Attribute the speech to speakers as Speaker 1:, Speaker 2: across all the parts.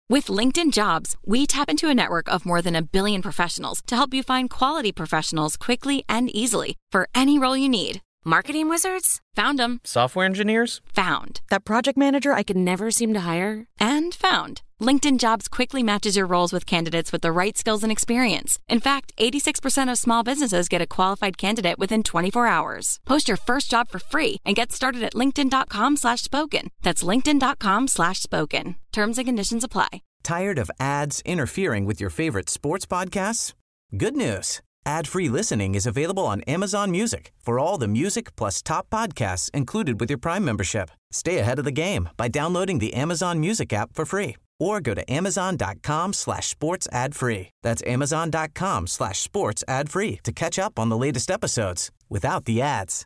Speaker 1: With LinkedIn Jobs, we tap into a network of more than 1 billion professionals to help you find quality professionals quickly and easily for any role you need. Marketing wizards? Found them.
Speaker 2: Software engineers?
Speaker 1: Found. That project manager I could never seem to hire? And found. LinkedIn Jobs quickly matches your roles with candidates with the right skills and experience. In fact, 86% of small businesses get a qualified candidate within 24 hours. Post your first job for free and get started at linkedin.com/spoken. That's linkedin.com/spoken. Terms and conditions apply.
Speaker 3: Tired of ads interfering with your favorite sports podcasts? Good news. Ad-free listening is available on Amazon Music for all the music plus top podcasts included with your Prime membership. Stay ahead of the game by downloading the Amazon Music app for free or go to amazon.com/sports ad-free. That's amazon.com/sports ad-free to catch up on the latest episodes without the ads.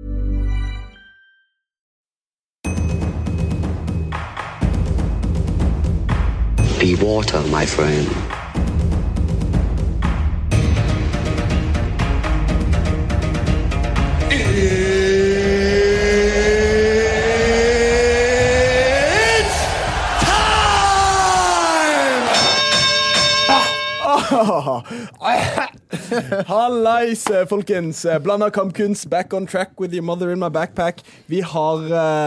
Speaker 4: Be water, my friend.
Speaker 5: Hallais, folkens. Blanda kampkunst, back on track with your mother in my backpack. Vi har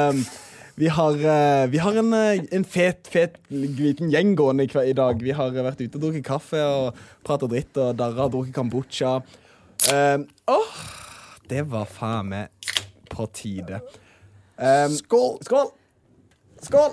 Speaker 5: en fet liten gjeng gående i dag. Vi har vært ute og drukket kaffe og pratet dritt, og Darra har drukket kombucha. Det var faen meg på tide. Skål! Skål! Skål!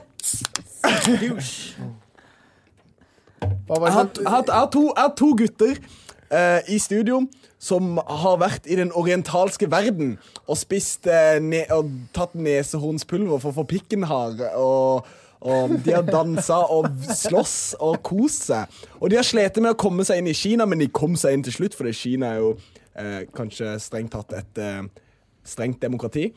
Speaker 5: Jeg har to gutter i studio som har vært i den orientalske verden og spist og tatt nesehornspulver for å få pikken hard, og de har danset og slåss og kost seg. Og de har slet med å komme seg inn i Kina, men de kom seg inn til slutt, for Kina er jo kanskje strengt tatt et strengt demokrati.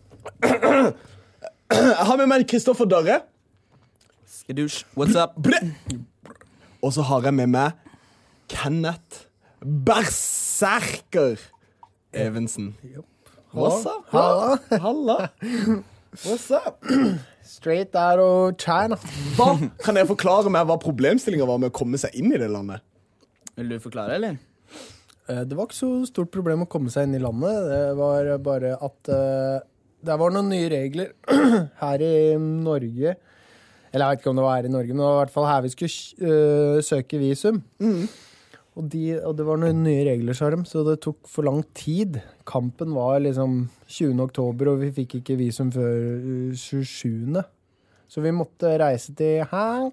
Speaker 5: Jeg har med meg Kristoffer Darre.
Speaker 6: Skadush, what's up?
Speaker 5: Og så har jeg med meg Kenneth Berserker Evensen. What's up, bro? Halla. What's up?
Speaker 7: Straight out of China.
Speaker 5: Kan jeg forklare meg hva problemstillingen var med å komme seg inn i det landet?
Speaker 6: Vil du forklare, eller?
Speaker 7: Det var ikke så stort problem å komme seg inn i landet. Det var bare at det var noen nye regler her i Norge. Eller jeg vet ikke om det var her i Norge, men det var i hvert fall her vi skulle søke visum. Og det var noen nye regler, sa de, så det tok for lang tid. Kampen var liksom 20. oktober, og vi fikk ikke visum før 27. Så vi måtte reise til Hong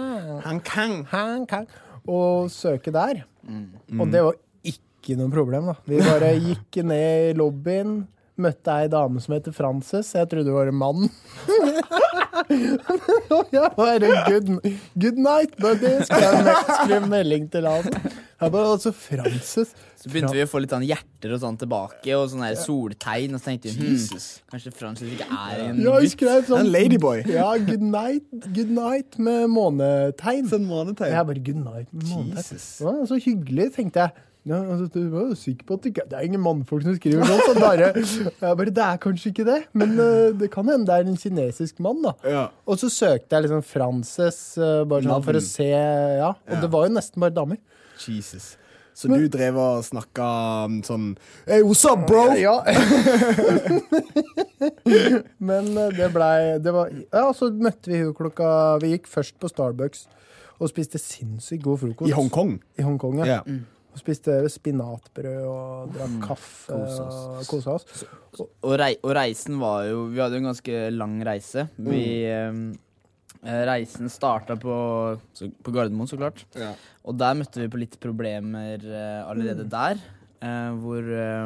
Speaker 7: Kong og søke der. Og det var ikke noe problem, da. Vi bare gikk ned i lobbyen, møtte ei dame som heter Frances. Jeg trodde det var en mann. Jeg bare, good night, buddy. Skrev melding til han. Jeg bare, altså, Frances.
Speaker 6: Så begynte vi å få litt sånn hjerter og sånn tilbake, og sånne her soltegn, og så tenkte vi, kanskje Frances ikke er en
Speaker 7: gutt. Jeg skrev sånn,
Speaker 5: en ladyboy.
Speaker 7: Ja, good night med månetegn.
Speaker 5: Sånn månetegn.
Speaker 7: Jeg bare, good night med månetegn. Ja, så hyggelig, tenkte jeg. Ja, altså, du var jo sikker på at det er ingen mannfolk som skriver sånn, så det er kanskje ikke det, men det kan hende det er en kinesisk mann, da. Ja. Og så søkte jeg liksom Frances, bare sånn for å se, ja, og det var jo nesten bare damer.
Speaker 5: Jesus. Så du drev og snakket sånn, hey, what's up, bro?
Speaker 7: Ja. Men det var, ja, så møtte vi vi gikk først på Starbucks og spiste sinnssykt god frokost.
Speaker 5: I Hongkong?
Speaker 7: I Hongkong, ja. Og spiste spinatbrød og drakk kaffe og koset oss.
Speaker 6: Og reisen var jo, vi hadde jo en ganske lang reise. Reisen startet på Gardermoen, så klart. Ja. Og der møtte vi på litt problemer allerede der, hvor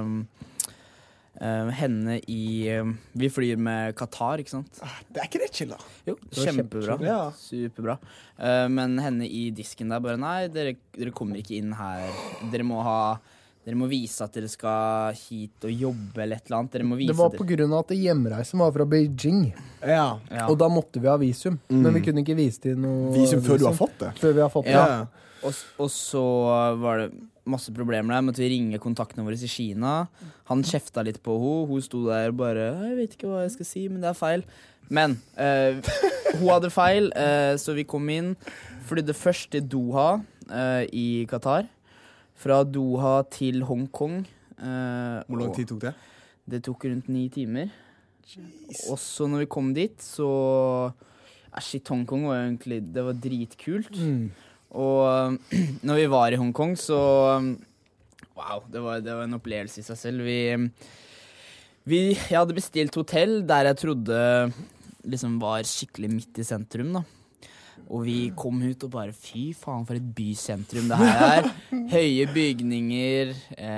Speaker 6: henne vi flyr med Qatar, ikke sant?
Speaker 5: Det er ikke det chill da.
Speaker 6: Jo, kjempebra. Ja. Superbra. Men henne i disken der bare, nei, dere kommer ikke inn her. Dere må ha dere må vise at dere skal hit og jobbe eller et eller annet. Dere må vise
Speaker 7: Det var på grunn av at hjemreisen var fra Beijing.
Speaker 5: Ja.
Speaker 7: Og da måtte vi ha visum. Men vi kunne ikke vise til noe
Speaker 5: Visum før du har fått det.
Speaker 7: Før vi har fått det.
Speaker 6: Ja. Og så var det masse problemer der. Måtte vi ringe kontaktene våre i Kina. Han kjefta litt på henne. Hun sto der og bare jeg vet ikke hva jeg skal si, men det er feil. Men hun hadde feil, så vi kom inn. Flydde først til Doha i Qatar. Fra Doha til Hongkong.
Speaker 5: Hvor lang tid tok det?
Speaker 6: Det tok rundt 9 timer. Og så når vi kom dit, så shit, Hongkong var egentlig det var dritkult. Og når vi var i Hongkong, så wow, det var en opplevelse i seg selv. Jeg hadde bestilt hotell der jeg trodde liksom var skikkelig midt i sentrum, da. Og vi kom ut og bare, fy faen for et bysentrum det her er. Høye bygninger,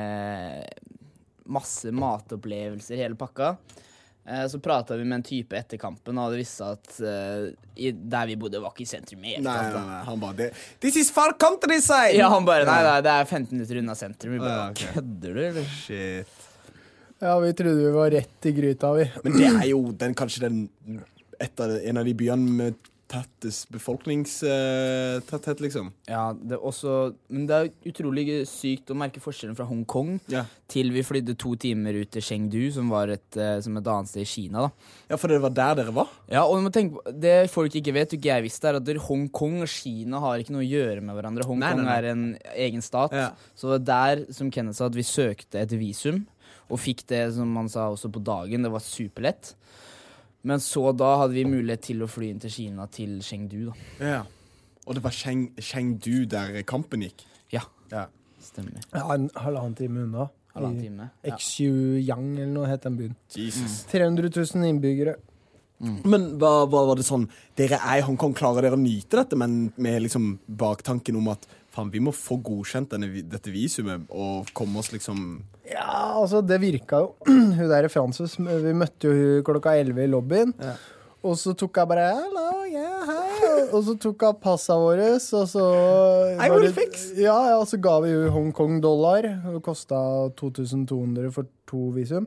Speaker 6: masse matopplevelser, hele pakka. Så pratet vi med en type etter kampen, og det viste at der vi bodde var ikke i sentrum helt.
Speaker 5: Nei, han bare, this is far countryside!
Speaker 6: Ja, han bare, nei, det er 15 minutter unna sentrum. Vi bare, kødder du, eller?
Speaker 5: Shit.
Speaker 7: Ja, vi trodde vi var rett i gryta, vi.
Speaker 5: Men det er jo kanskje en av de byene med tettest befolkningstetthet, liksom. Ja,
Speaker 6: men det er utrolig sykt å merke forskjellen fra Hongkong til vi flydde 2 timer ut til Chengdu, som var som et annet sted i Kina, da.
Speaker 5: Ja, for det var der dere var?
Speaker 6: Ja, og du må tenke, det folk ikke vet, og ikke jeg visste, er at Hongkong og Kina har ikke noe å gjøre med hverandre. Hongkong er en egen stat. Ja. Så det var der, som Kenneth sa, at vi søkte et visum, og fikk det, som man sa, også på dagen. Det var superlett. Men så da hadde vi mulighet til å fly inn til Kina, til Chengdu, da. Ja,
Speaker 5: og det var Chengdu der kampen gikk?
Speaker 6: Ja, stemmer.
Speaker 7: Ja, en halvannen time unna.
Speaker 6: Halvannen time, ja.
Speaker 7: Xiyang, eller noe het den byen.
Speaker 5: Jesus.
Speaker 7: 300 000 innbyggere.
Speaker 5: Men hva var det sånn, dere er i Hongkong, klarer dere å nyte dette, men med liksom baktanken om at faen, vi må få godkjent dette visumet og komme oss liksom...
Speaker 7: Ja, altså det virka jo. Hun der i Frances, vi møtte jo klokka 11 i lobbyen, og så tok jeg bare, hello, yeah, hei, og så tok jeg passet våre, og så...
Speaker 5: I will fix!
Speaker 7: Ja, og så ga vi jo Hongkong-dollar, det kostet 2200 for 2 visum.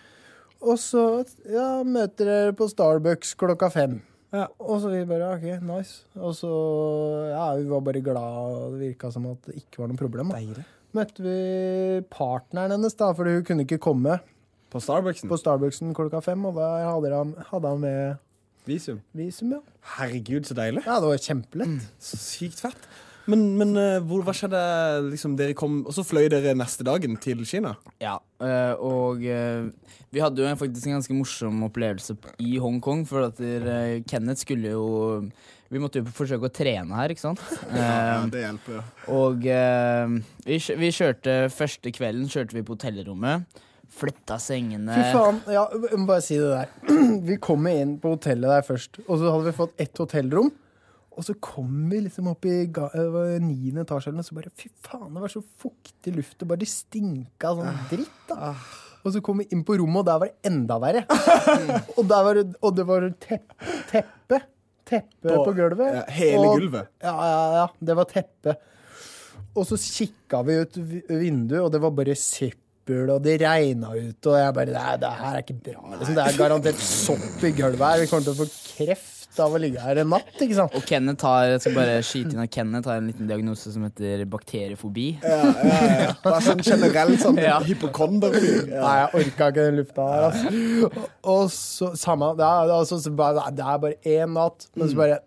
Speaker 7: Og så møter dere på Starbucks klokka 5. Ja. Og så vi bare, ok, nice. Og så, vi var bare glad, og det virket som at det ikke var noe problem. Deilig. Møtte vi partneren hennes da, fordi hun kunne ikke komme.
Speaker 5: På Starbucksen?
Speaker 7: På Starbucksen klokka 5, og da hadde han med...
Speaker 5: Visum,
Speaker 7: ja.
Speaker 5: Herregud, så deilig.
Speaker 7: Ja, det var kjempelett.
Speaker 5: Så sykt fett. Men hva skjedde, liksom, dere kom, og så fløy dere neste dagen til Kina?
Speaker 6: Ja, og vi hadde jo faktisk en ganske morsom opplevelse i Hongkong, for at Kenneth skulle jo, vi måtte jo forsøke å trene her, ikke sant?
Speaker 5: Ja, det hjelper jo.
Speaker 6: Og vi kjørte, første kvelden kjørte vi på hotellrommet, flytta sengene.
Speaker 7: Fy faen, ja, jeg må bare si det der. Vi kom inn på hotellet der først, og så hadde vi fått ett hotellrom, og så kom vi liksom opp i 9. etasje, og så bare, fy faen, det var så fuktig luft, og bare det stinka sånn dritt da. Og så kom vi inn på rommet, og der var det enda verre. Og det var teppe på gulvet.
Speaker 5: Ja, hele gulvet?
Speaker 7: Ja, det var teppe. Og så kikket vi ut vinduet, og det var bare søppel, og det regnet ut, og jeg bare, det her er ikke bra. Liksom, det er garantert sopp i gulvet her. Vi kommer til å få kreft av å ligge her en natt, ikke sant?
Speaker 6: Og Kenneth jeg skal bare skyte inn at Kenneth har en liten diagnose som heter bakteriefobi.
Speaker 5: Ja. Bare sånn generelt sånn hypokonderfyr.
Speaker 7: Nei, jeg orket ikke den lufta her, altså. Og så, samme, det er bare en natt, men så bare,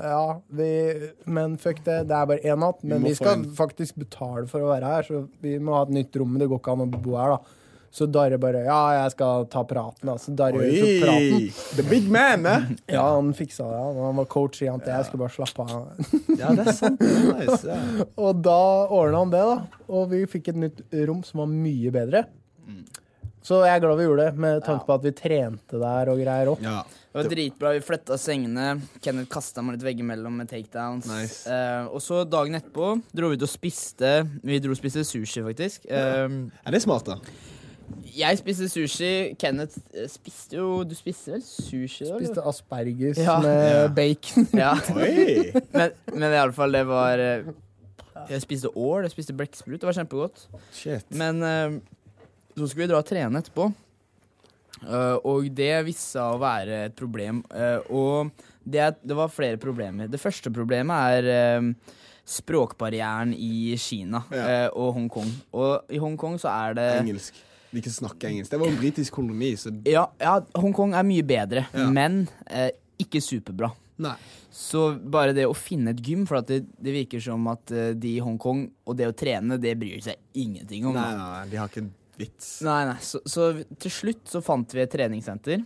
Speaker 7: men fuck det er bare en natt, men vi skal faktisk betale for å være her, så vi må ha et nytt rom, men det går ikke an å bo her da. Så Darre bare, jeg skal ta praten da. Så Darre tok praten.
Speaker 5: The big man,
Speaker 7: Ja, han fiksa det. Han var coach i han til jeg skulle bare slappe av.
Speaker 5: Ja, det er sant. Det er nice, ja.
Speaker 7: Og da ordnet han det da. Og vi fikk et nytt rom som var mye bedre. Så jeg er glad vi gjorde det, med tanke på at vi trente der og greier også.
Speaker 5: Ja.
Speaker 6: Det var dritbra, vi flettet sengene. Kenneth kastet meg litt veggimellom med takedowns.
Speaker 5: Nice.
Speaker 6: Og så dagen etterpå dro vi ut og spiste. Vi dro og spiste sushi, faktisk.
Speaker 5: Er det smart da?
Speaker 6: Jeg spiste sushi. Kenneth spiste jo... Du spiste vel sushi da?
Speaker 7: Spiste asperges med bacon.
Speaker 6: Ja. Men i alle fall, det var Jeg spiste ål, jeg spiste blekksprut. Det var kjempegodt.
Speaker 5: Shit.
Speaker 6: Men så skulle vi dra og trene etterpå. Og det viste seg å være et problem. Og det var flere problemer. Det første problemet språkbarrieren i Kina og Hongkong. Og i Hongkong så det
Speaker 5: engelsk. De ikke snakker engelsk. Det var en britisk koloni. Så...
Speaker 6: Ja, Hongkong mye bedre, men ikke superbra.
Speaker 5: Nei.
Speaker 6: Så bare det å finne et gym, for at det virker som at de i Hongkong, og det å trene, det bryr seg ingenting om.
Speaker 5: Nei, de har ikke vits.
Speaker 6: Nei, så til slutt så fant vi et treningssenter,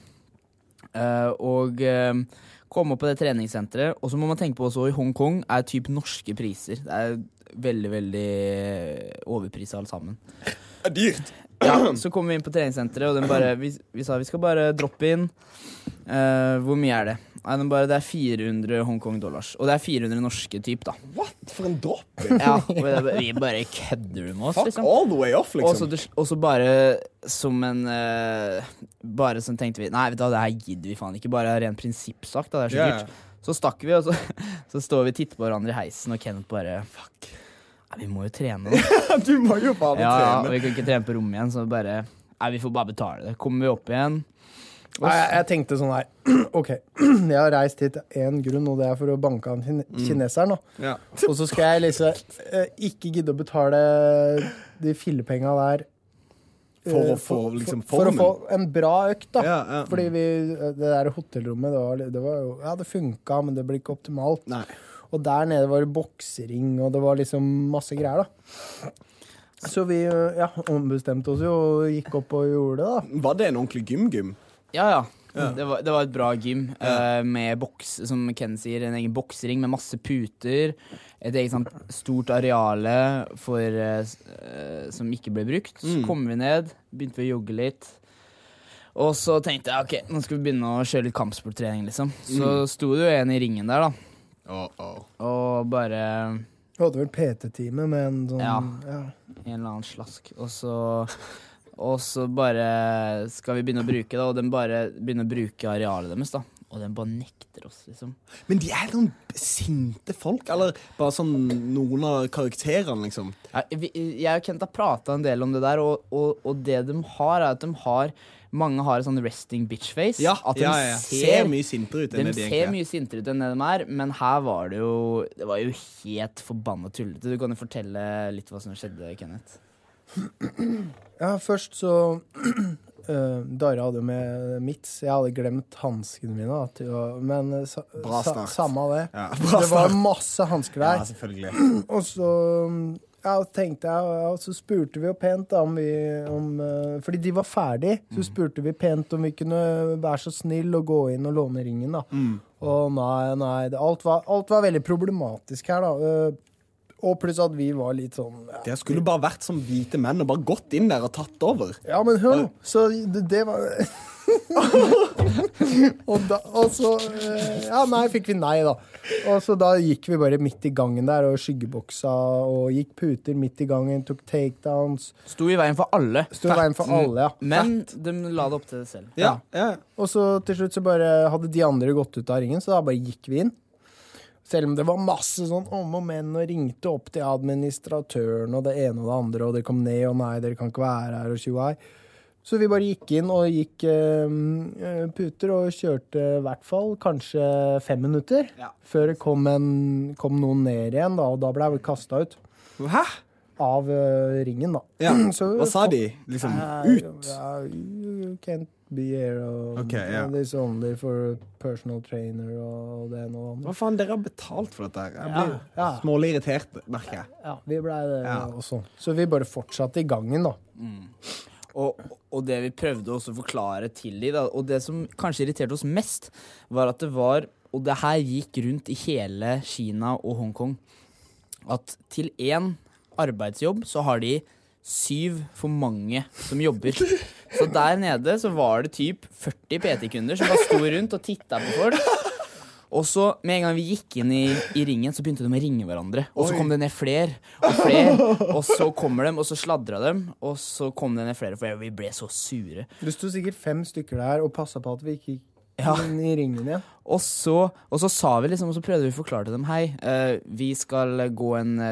Speaker 6: og kom opp på det treningssenteret, og så må man tenke på også i Hongkong typ norske priser. Det veldig, veldig overpriset alle sammen.
Speaker 5: Det dyrt.
Speaker 6: Ja, så kom vi inn på treningssenteret, og vi sa vi skal bare droppe inn. Hvor mye det? Det 400 Hongkong dollars. Og det 400 norske typ, da.
Speaker 5: What? For en dropp?
Speaker 6: Ja, vi bare kødder med oss, liksom.
Speaker 5: Fuck all the way off, liksom.
Speaker 6: Og så bare som en bare sånn tenkte vi, nei, vet du hva, det her gidder vi faen ikke. Bare ren prinsippsak, da, det så dyrt. Så stakk vi, og så står vi og titter på hverandre i heisen, og Kenneth bare, fuck, nei, vi må jo trene.
Speaker 5: Du må jo bare trene.
Speaker 6: Ja, og vi kan ikke trene på rommet igjen, så bare, nei, vi får bare betale det. Kommer vi opp igjen.
Speaker 7: Jeg tenkte sånn her, ok, jeg har reist hit en grunn, og det for å banke av kineseren da.
Speaker 5: Ja.
Speaker 7: Og så skal jeg liksom ikke gidde å betale de fillepenga der
Speaker 5: for å få liksom
Speaker 7: for å få en bra økt da.
Speaker 5: Ja.
Speaker 7: Fordi det der hotellrommet, det var jo, ja, det funket, men det ble ikke optimalt.
Speaker 5: Nei.
Speaker 7: Og der nede var det boksering, og det var liksom masse greier da. Så vi ombestemte oss jo og gikk opp og gjorde det da.
Speaker 5: Var det en ordentlig gym?
Speaker 6: Ja. Det var et bra gym med boks, som Ken sier, en egen boksering med masse puter, et eget sånt stort areale som ikke ble brukt. Så kom vi ned, begynte vi å jogge litt, og så tenkte jeg, ok, nå skal vi begynne å kjøre litt kampsporttrening, liksom. Så sto det jo en i ringen der, da. Og bare...
Speaker 7: Du hadde vel PT-time med en sånn...
Speaker 6: Ja, en eller annen slask. Og så bare skal vi begynne å bruke det, og den bare begynner å bruke arealet deres, da. Og den bare nekter oss, liksom.
Speaker 5: Men de noen sinte folk, eller bare sånn noen av karakterene, liksom?
Speaker 6: Ja, jeg og Kent har pratet en del om det der, og det de har at mange har en sånn resting bitch face.
Speaker 5: Ja,
Speaker 6: at de
Speaker 5: ser mye sintere ut enn det de
Speaker 6: ser mye sintere ut enn det de men her var det var jo helt forbannet tullete. Du kan jo fortelle litt hva som skjedde, Kenneth.
Speaker 7: Ja, først så Darra hadde med mitts. Jeg hadde glemt hanskene mine men samme av det.
Speaker 5: Ja,
Speaker 7: det var masse hansker der.
Speaker 5: Ja, selvfølgelig.
Speaker 7: Og så tenkte jeg, og så spurte vi jo pent da, fordi de var ferdig, så spurte vi pent om vi kunne være så snill og gå inn og låne ringen da. Og nei, alt var veldig problematisk her da. Og pluss at vi var litt sånn... Ja.
Speaker 5: Det skulle bare vært som hvite menn og bare gått inn der og tatt over.
Speaker 7: Ja, men hør nå. Så det var... og så... Ja, nei, fikk vi nei da. Og så da gikk vi bare midt i gangen der og skyggeboksa og gikk puter midt i gangen, tok takedowns.
Speaker 6: Sto i veien for alle.
Speaker 7: Ja.
Speaker 6: Men de la det opp til det selv.
Speaker 5: Ja.
Speaker 7: Og så til slutt så bare hadde de andre gått ut av ringen, så da bare gikk vi inn. Selv om det var masse sånn om og men, og ringte opp til administratøren og det ene og det andre, og det kom ned, og nei, dere kan ikke være her, og tjoai. Så vi bare gikk inn og gikk puter og kjørte i hvert fall kanskje 5 minutter, før det kom noen ned igjen, da, og da ble vi kastet ut.
Speaker 5: Hæ?
Speaker 7: Av ringen, da.
Speaker 5: Ja. Hva sa de? Liksom, ut?
Speaker 7: You can't be here, og this only for personal trainer, og det ene og det andre.
Speaker 5: Hva faen, dere har betalt for dette her? Jeg blir smålig irritert, merker jeg.
Speaker 7: Ja, vi ble det også. Så vi bare fortsatte i gangen, da.
Speaker 6: Og det vi prøvde også å forklare til dem, da, og det som kanskje irriterte oss mest, var at og det her gikk rundt i hele Kina og Hongkong, at til en arbeidsjobb så har de 7 for mange som jobber. Så der nede så var det typ 40 PT-kunder som bare sto rundt og tittet på folk. Og så med en gang vi gikk inn i ringen, så begynte de å ringe hverandre. Og så kom det ned flere, og så kommer de, og så sladret de, og så kom det ned flere, for vi ble så sure.
Speaker 7: Det stod sikkert 5 stykker der og passet på at vi ikke gikk inn i ringen igjen. Og
Speaker 6: så sa vi liksom, og så prøvde vi å forklare til dem, hei, vi skal gå en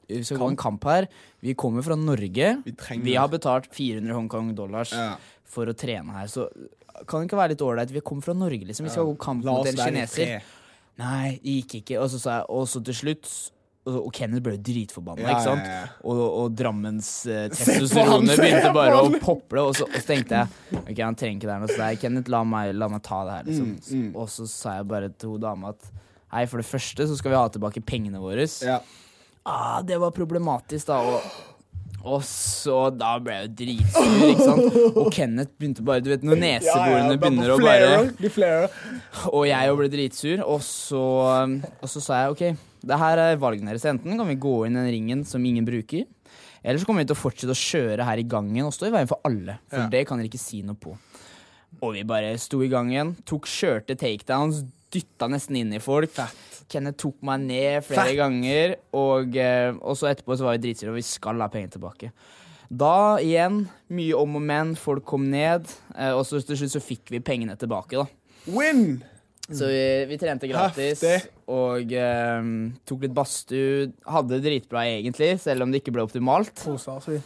Speaker 6: vi skal gå en kamp her. Vi kommer fra Norge. Vi har betalt 400 Hongkong-dollars for å trene her. Så kan det ikke være litt ålreit? Vi kommer fra Norge, liksom. Vi skal gå kamp mot en kineser. Nei, det gikk ikke. Og så sa jeg, og så til slutt, og Kenneth ble dritforbannet, ikke sant? Og Drammens testosteroner begynte bare å pople, og så tenkte jeg, ok, han trenger ikke det her nå, så jeg, Kenneth, la meg ta det her, liksom. Og så sa jeg bare til hun dama at, hei, for det første så skal vi ha tilbake pengene våre. Det var problematisk da, og så da ble jeg jo dritsur, ikke sant? Og Kenneth begynte bare, du vet, når neseborene begynner å bare... Og jeg ble dritsur, og så sa jeg, ok, det her valgene deres. Enten kan vi gå inn i den ringen som ingen bruker, eller så kommer vi til å fortsette å kjøre her i gangen og stå i veien for alle, for det kan dere ikke si noe på. Og vi bare sto i gangen, kjørte takedowns, dyttet nesten inn i folk. Kenneth tok meg ned flere ganger, og så etterpå så var vi dritsur, og vi skal ha penger tilbake. Da igjen, mye om og men, folk kom ned, og så til slutt så fikk vi pengene tilbake da.
Speaker 5: Win!
Speaker 6: Så vi trente gratis, og tok litt badstue, hadde det dritbra egentlig, selv om det ikke ble optimalt.
Speaker 7: Kosa oss vi.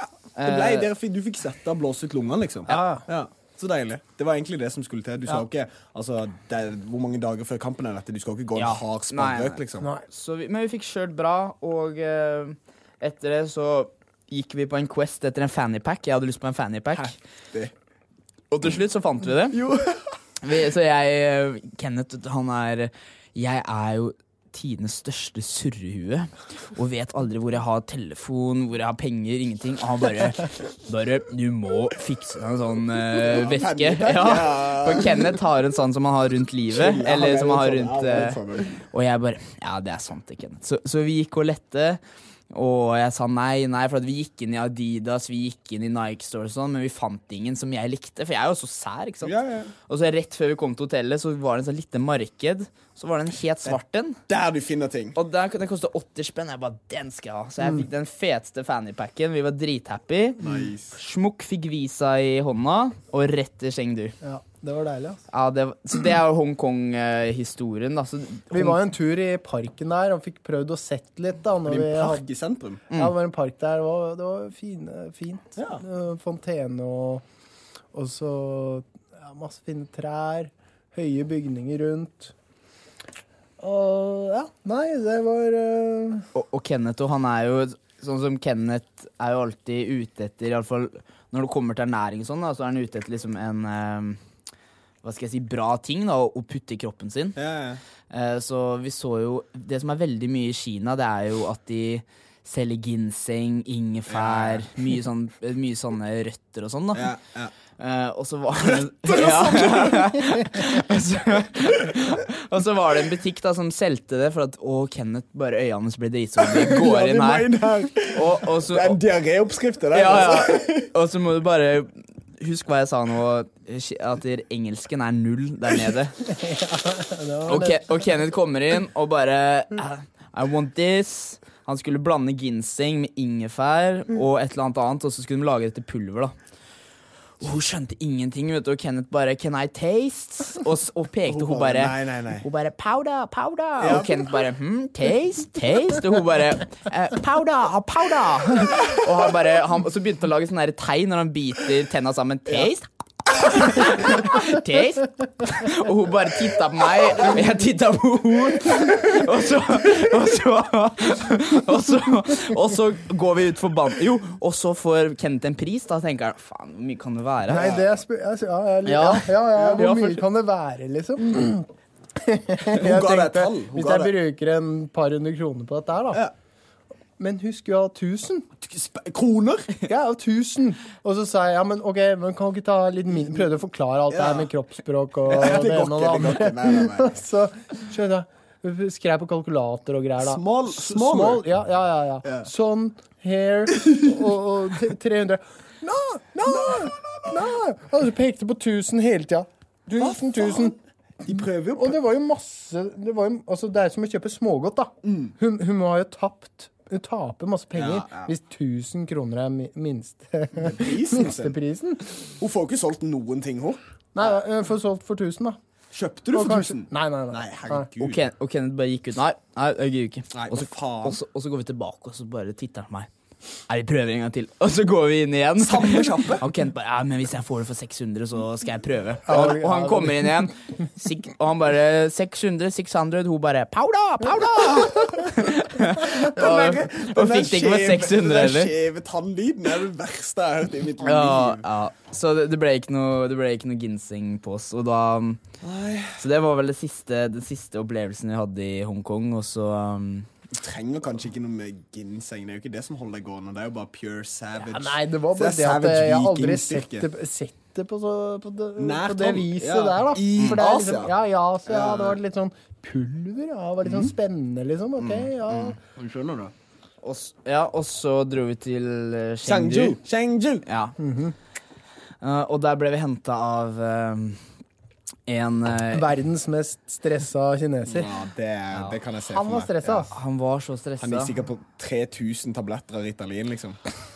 Speaker 5: Du fikk sett av blåse ut lungene, liksom. Ja. Så deilig. Det var egentlig det som skulle til. Du skal ikke, altså, hvor mange dager før kampen dette? Du skal ikke gå en hard sparrøk, liksom.
Speaker 6: Men vi fikk kjørt bra, og etter det så gikk vi på en quest etter en fanny-pack. Jeg hadde lyst på en fanny-pack. Og til slutt så fant vi det. Så Kenneth, jeg er jo tidens største surrehue, og vet aldri hvor jeg har telefon, hvor jeg har penger, ingenting. Og han bare du må fikse en sånn veske. For Kenneth har en sånn som han har rundt livet, eller som han har rundt... Og jeg bare, det er sant det, Kenneth. Så vi gikk og lette, og jeg sa nei, for at vi gikk inn i Adidas, vi gikk inn i Nike Store og sånn, men vi fant ingen som jeg likte, for jeg er jo så sær, ikke sant? Og så rett før vi kom til hotellet, så var det en sånn lite marked, så var det en helt svart en.
Speaker 5: Der du finner ting.
Speaker 6: Og den kostet 80 spenn, jeg bare, den skal jeg ha. Så jeg fikk den feteste fanny-packen, vi var drithappy. Smukk fikk visa i hånda, og rett til Chengdu.
Speaker 7: Ja, det var deilig, altså.
Speaker 6: Så det er jo Hongkong-historien, da.
Speaker 7: Vi var en tur i parken der, og fikk prøvd å sette litt, da.
Speaker 5: Var det en park i sentrum?
Speaker 7: Ja, det var en park der, det var fint. Fontene og så masse fine trær, høye bygninger rundt. Og det var
Speaker 6: og Kenneth, og han er jo sånn som Kenneth er jo alltid ute etter, i alle fall når det kommer til ernæring og sånn da, så er han ute etter liksom en hva skal jeg si, bra ting da, å putte i kroppen sin. Så vi så jo, det som er veldig mye i Kina, det er jo at de selger ginseng, ingefær, mye sånne røtter og sånn da. Og så var det og så var det en butikk da som selgte det for at Kenneth bare øynene hans ble dritsomme, vi går inn her og så,
Speaker 5: det er en diarréoppskrift det der
Speaker 6: og så må du bare husk hva jeg sa nå, at engelsken er 0 der nede. Og Kenneth kommer inn og bare I want this. Han skulle blande ginseng med ingefær og et eller annet, og så skulle de lage det til pulver da. Og hun skjønte ingenting, vet du, og Kenneth bare, can I taste? Og pekte hun bare,
Speaker 5: nei.
Speaker 6: Hun bare, powder. Og Kenneth bare, taste? Og hun bare, powder. Og han bare, så begynte han å lage sånne her tegn når han biter tenna sammen, taste? Taste? Og hun bare tittet på meg, og jeg tittet på henne. Og så går vi ut for band. Jo, og så får Kenneth en pris, da tenker jeg, faen, hvor mye kan det være?
Speaker 7: Nei, det hvor mye kan det være, liksom? Jeg tenkte, hvis jeg bruker en par 100 kroner på dette her, da. Men husk jo 1000
Speaker 5: kroner?
Speaker 7: Ja, 1000. Og så sa jeg, men ok, men kan ikke ta litt mindre. Prøvde å forklare alt det her med kroppsspråk og det ene og det andre. Nei. Så skjønner jeg, skrev på kalkulator og greier da. Small. Ja. Sånn, hair, og 300. No. Og så pekte på 1000 hele tiden. 1000.
Speaker 5: De prøver jo.
Speaker 7: Og det var jo masse, altså det er som å kjøpe smågodt da. Hun har jo tapt. Hun taper masse penger hvis 1000 kroner er minsteprisen.
Speaker 5: Hun får ikke solgt noen ting, hun.
Speaker 7: Nei, hun får solgt for 1000 da.
Speaker 5: Kjøpte du for 1000?
Speaker 7: Nei.
Speaker 5: Nei, herregud.
Speaker 6: Og Kenneth bare gikk ut. Nei, jeg gir ikke.
Speaker 5: Nei,
Speaker 6: Og så,
Speaker 5: faen.
Speaker 6: og så går vi tilbake, og så bare titter han på meg. Vi prøver en gang til. Og så går vi inn igjen.
Speaker 5: Samme kjappe?
Speaker 6: Og Kenneth bare, men hvis jeg får det for 600, så skal jeg prøve. Og han kommer inn igjen, og han bare, 600, hun bare, powder! Og fikk det ikke for 600,
Speaker 5: Den
Speaker 6: eller?
Speaker 5: skjeve tannlyden er det verste jeg har hørt i mitt liv.
Speaker 6: Ja. Så det ble ikke noe ginseng på oss, og da... Så det var vel den siste opplevelsen vi hadde i Hongkong, og så...
Speaker 5: Du trenger kanskje ikke noe med ginseng. Det er jo ikke det som holder deg gående. Det er jo bare pure savage.
Speaker 7: Ja, nei, det var bare
Speaker 5: Så
Speaker 7: det at jeg har aldri
Speaker 5: vikingstyrke.
Speaker 7: sett det på det
Speaker 5: Nært
Speaker 7: viset
Speaker 5: hold.
Speaker 7: der, da.
Speaker 5: I
Speaker 7: For det er
Speaker 5: Asia.
Speaker 7: liksom, i Asia. Det var litt sånn pulver, ja. Det var litt sånn spennende, liksom. Ok, ja.
Speaker 5: Du skjønner det?
Speaker 6: Og så dro vi til Chengdu.
Speaker 5: Chengdu.
Speaker 6: Ja. Og der ble vi hentet av en
Speaker 7: Verdens mest stressa kineser.
Speaker 5: Ja, det kan jeg se
Speaker 7: Han
Speaker 5: for
Speaker 7: var
Speaker 5: meg.
Speaker 7: stressa,
Speaker 5: Ja.
Speaker 7: ass.
Speaker 6: Han var så
Speaker 5: Han
Speaker 6: stressa.
Speaker 5: gikk sikkert på 3000 tabletter av Ritalin, liksom.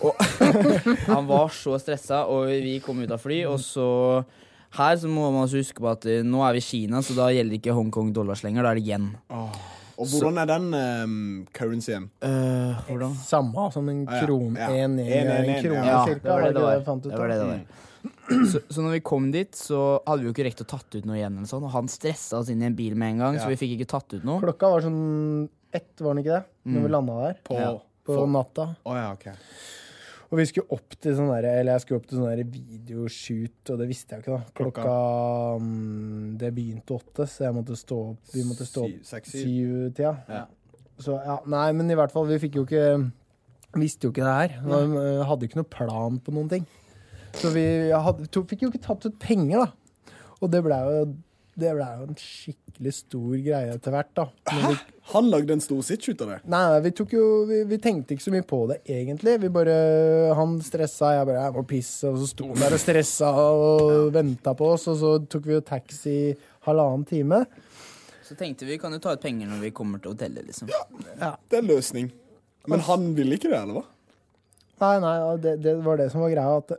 Speaker 6: Han var så stressa, og vi kom ut av fly, og så her så må man også huske på at nå er vi i Kina, så da gjelder ikke Hongkong dollars lenger, da er det yen.
Speaker 5: Og hvordan er den currencyen?
Speaker 6: Hvordan?
Speaker 7: Samme som en
Speaker 5: ja.
Speaker 7: krone.
Speaker 5: Ja.
Speaker 7: En krone,
Speaker 6: Ja,
Speaker 7: cirka.
Speaker 6: det var det det var.
Speaker 7: jeg fant ut
Speaker 6: Det var det
Speaker 7: av?
Speaker 6: det var. Så når vi kom dit, så hadde vi jo ikke rekt å tatt ut noe igjen, eller sånn, og han stressa oss inn i en bil med en gang, så vi fikk ikke tatt ut noe.
Speaker 7: Klokka var sånn 1, var den ikke det? Når vi landet der. På natta.
Speaker 5: Ok.
Speaker 7: Og vi skulle opp til sånn der, eller jeg skulle opp til sånn der videoshoot, og det visste jeg ikke da. Klokka det begynte 8, så vi måtte stå opp 7-tida.
Speaker 5: Ja.
Speaker 7: Så ja, nei, men i hvert fall, vi visste jo ikke det her. Vi hadde ikke noe plan på noen ting. Så vi fikk jo ikke tatt ut penger, da. Og det ble jo en skikkelig stor greie etter hvert, da.
Speaker 5: Hæ? Han lagde en stor sitch ut av det?
Speaker 7: Nei, vi tenkte ikke så mye på det, egentlig. Han stressa, jeg må pisse, og så sto han der og stressa og ventet på oss, og så tok vi jo taxi 1,5 time.
Speaker 6: Så tenkte vi, kan jo ta ut penger når vi kommer til hotellet, liksom.
Speaker 5: Ja, det er en løsning. Men han ville ikke det, eller hva?
Speaker 7: Nei, det var det som var greia, at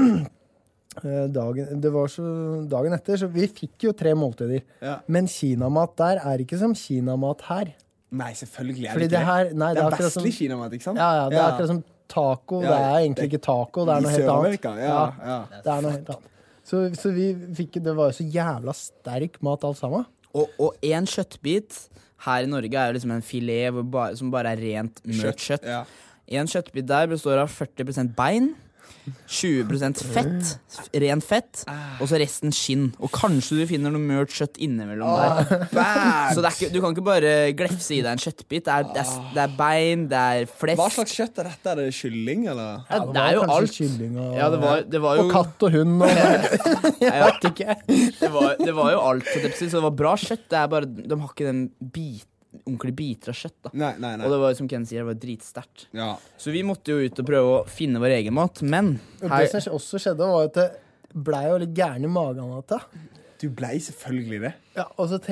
Speaker 7: dagen etter, så vi fikk jo 3 måltider.
Speaker 5: Ja.
Speaker 7: Men kinamat der er ikke som kinamat her.
Speaker 5: Nei, selvfølgelig er
Speaker 7: Fordi
Speaker 5: det ikke det.
Speaker 7: det er akkurat som,
Speaker 5: vestlig kinamat, ikke sant?
Speaker 7: ja, det er akkurat som taco.
Speaker 5: Ja,
Speaker 7: det er egentlig ikke taco, det er noe
Speaker 5: I
Speaker 7: helt annet.
Speaker 5: Sør-Amerika, ja.
Speaker 7: Det er noe helt annet. Så vi fikk, det var jo så jævla sterk mat alt sammen.
Speaker 6: Og en kjøttbit her i Norge er jo liksom en filet som bare er rent mørt kjøtt.
Speaker 5: Ja.
Speaker 6: En kjøttbit der består av 40% bein, 20% fett, ren fett, og så resten skinn. Og kanskje du finner noe mørt kjøtt innimellom der. Så det er ikke, du kan ikke bare glefse i deg en kjøttbit. Det er bein, det er flesk.
Speaker 5: Hva slags kjøtt er dette? Er det kylling, eller?
Speaker 7: Ja,
Speaker 6: det er jo
Speaker 7: kanskje
Speaker 6: alt.
Speaker 7: kylling og,
Speaker 6: Ja, det var jo
Speaker 7: og katt og hund. Og, jeg vet ikke.
Speaker 6: det var jo alt, så det var bra kjøtt. Det er bare, de har ikke den ordentlige biter av kjøtt, da.
Speaker 5: Nei.
Speaker 6: Og det var, som Ken sier, det var dritsterkt.
Speaker 5: Ja.
Speaker 6: Så vi måtte jo ut og prøve å finne vår egen mat, men
Speaker 7: Og det som også skjedde, var at det ble jo litt gærne i magen av dette.
Speaker 5: Du ble selvfølgelig det.
Speaker 7: Ja, og så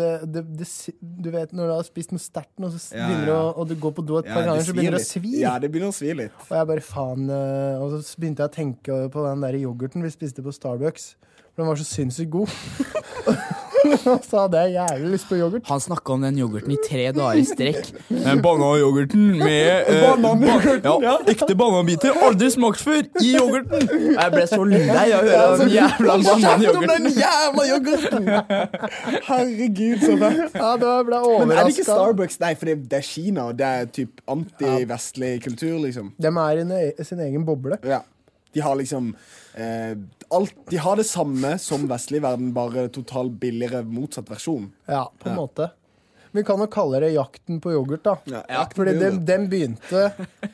Speaker 7: du vet, når du har spist noe sterkt, og så
Speaker 5: Ja,
Speaker 7: begynner du og du går på do et par ganger, så begynner det å svi.
Speaker 5: Ja, det begynner å svi litt.
Speaker 7: Og jeg bare, faen, og så begynte jeg å tenke på den der yoghurten vi spiste på Starbucks. For den var så sinnssykt god. Og så hadde jeg jævlig lyst på yoghurt.
Speaker 6: han snakket om den yoghurten i 3 dager i strekk. Bananyoghurten med ekte bananbiter. Aldri smakt før i yoghurten. Jeg ble så lei av å høre den jævla bananyoghurten.
Speaker 5: Den jævla yoghurten! Herregud, så fett.
Speaker 7: Ja, da ble jeg
Speaker 5: Men er det ikke
Speaker 7: overrasket.
Speaker 5: Starbucks? Nei, for det er Kina, og det er typ anti-vestlig kultur, liksom.
Speaker 7: De er i sin egen boble.
Speaker 5: Ja. De har liksom de har det samme som vestlig verden, bare totalt billigere motsatt versjon.
Speaker 7: Ja, på en måte. Vi kan jo kalle det jakten på yoghurt, da.
Speaker 5: Ja,
Speaker 7: Fordi den begynte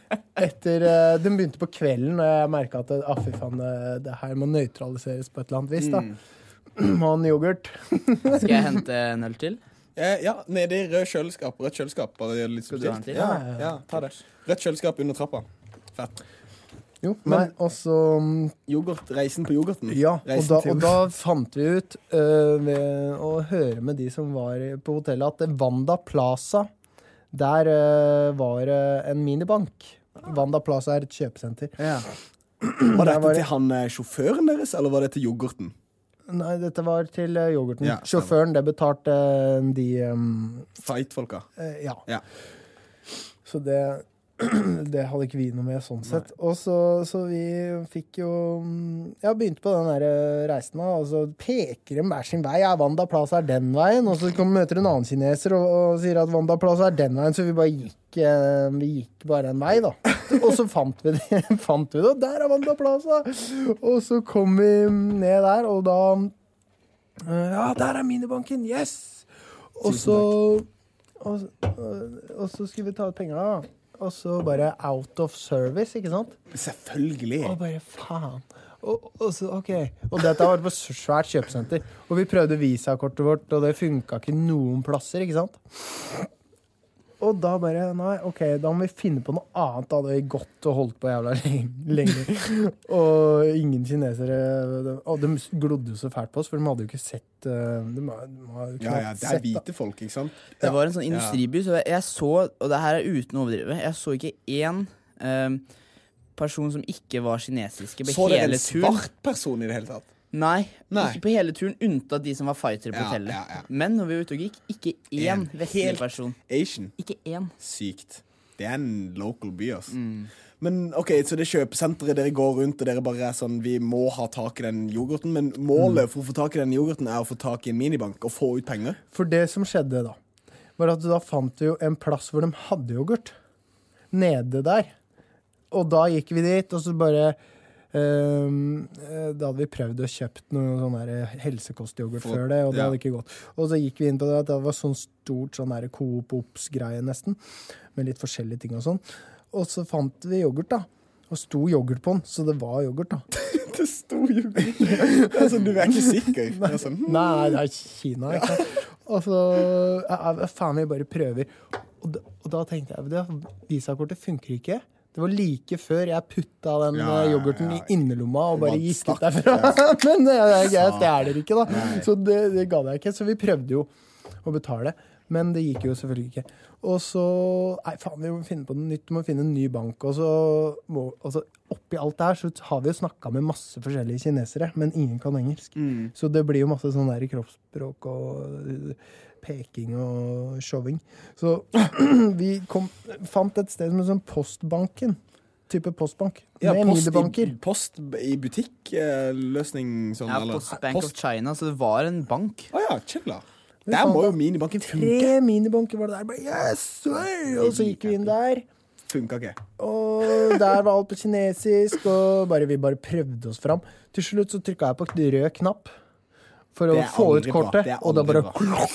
Speaker 7: den begynte på kvelden, og jeg merket at fy faen, det her må nøytraliseres på et eller annet vis, da. Og en yoghurt.
Speaker 6: Skal jeg hente en øl til?
Speaker 5: Ja, nede i rødt kjøleskap. Bare det er litt
Speaker 6: Skal du ha en
Speaker 5: subtilt.
Speaker 6: til?
Speaker 5: Ja, ta det. Rødt kjøleskap under trappa. Fett.
Speaker 7: Jo, nei, og så
Speaker 5: Reisen på yoghurten.
Speaker 7: Ja,
Speaker 5: Reisen
Speaker 7: og da fant vi ut ved å høre med de som var på hotellet, at Wanda Plaza, der var en minibank. Wanda Plaza er et kjøpesenter.
Speaker 5: Var dette til han sjåføren deres, eller var det til yoghurten?
Speaker 7: Nei, dette var til yoghurten.
Speaker 5: Ja,
Speaker 7: Sjåføren, det betalte de
Speaker 5: Fight-folka.
Speaker 7: Ja.
Speaker 5: Ja.
Speaker 7: Så det hadde ikke vi noe med sånn sett. Og så vi fikk jo begynte på den der reisen da, og så peker de hver sin vei. Ja, Wanda Plaza den veien, og så møter en annen kineser og sier at Wanda Plaza den veien, så vi gikk bare en vei da. Og så fant vi det, og der Wanda Plaza! Og så kom vi ned der, og da der minibanken, yes! Og så skulle vi ta ut penger da. Og så bare out of service, ikke sant?
Speaker 5: Selvfølgelig.
Speaker 7: Og bare faen. Og så, ok. Og dette var på svært kjøpesenter. Og vi prøvde visakortet vårt, og det funket ikke noen plasser, ikke sant? Og da bare, nei, ok, da må vi finne på noe annet. Da hadde vi gått og holdt på jævla lenge. Og ingen kinesere, og de glodde jo så fælt på oss, for de hadde jo ikke sett,
Speaker 5: Ja, det er hvite folk, ikke sant?
Speaker 6: Det var en sånn industriby, så jeg så, og det her er uten å overdrive, jeg så ikke én person som ikke var kinesiske på
Speaker 5: så
Speaker 6: hele turen.
Speaker 5: Så det en svart person i det hele tatt?
Speaker 6: Nei, ikke på hele turen, unntatt de som var fightere på hotellet.
Speaker 5: Ja.
Speaker 6: Men når vi var ute og gikk, ikke én vestlig person.
Speaker 5: Asian.
Speaker 6: Ikke én.
Speaker 5: Sykt. Det er en local by, altså. Men ok, så det kjøpesenteret dere går rundt, og dere bare er sånn, vi må ha tak i den yoghurten, men målet for å få tak i den yoghurten er å få tak i en minibank og få ut penger?
Speaker 7: For det som skjedde da, var at da fant vi jo en plass hvor de hadde yoghurt. Nede der. Og da gikk vi dit, og så bare da hadde vi prøvd å kjøpt noe sånn der helsekostyoghurt før det, og det hadde ikke gått. Og så gikk vi inn på det, at det var sånn stort sånn der Coop-Ops-greie nesten, med litt forskjellige ting og sånn. Og så fant vi yoghurt da, og sto yoghurt på den, så det var yoghurt da.
Speaker 5: Det sto yoghurt. Altså, du er ikke sikker.
Speaker 7: Nei, det er Kina, ikke? Og så, faen, vi bare prøver. Og da tenkte jeg, visakortet funker ikke. Det var like før jeg putta den yoghurten i innerlomma og bare gikk ut derfra. Men jeg stjæler ikke da. Så det ga jeg ikke. Så vi prøvde jo å betale. Men det gikk jo selvfølgelig ikke. Og så, vi må finne på noe nytt. Vi må finne en ny bank. Og så oppi alt det her så har vi jo snakket med masse forskjellige kinesere, men ingen kan engelsk. Så det blir jo masse sånn der kroppsspråk og peking og showing. Så vi fant et sted som er sånn postbanken. Type postbank. Med minibanker.
Speaker 5: Post i butikk-løsning sånn,
Speaker 6: eller? Bank of China, så det var en bank.
Speaker 5: Chilla. Der må jo minibanken funke.
Speaker 7: 3 minibanker var det der. Bare, yes! Og så gikk vi inn der.
Speaker 5: Funka ikke.
Speaker 7: Og der var alt på kinesisk, og vi bare prøvde oss fram. Til slutt så trykket jeg på rød knapp for å få ut kortet, og da bare...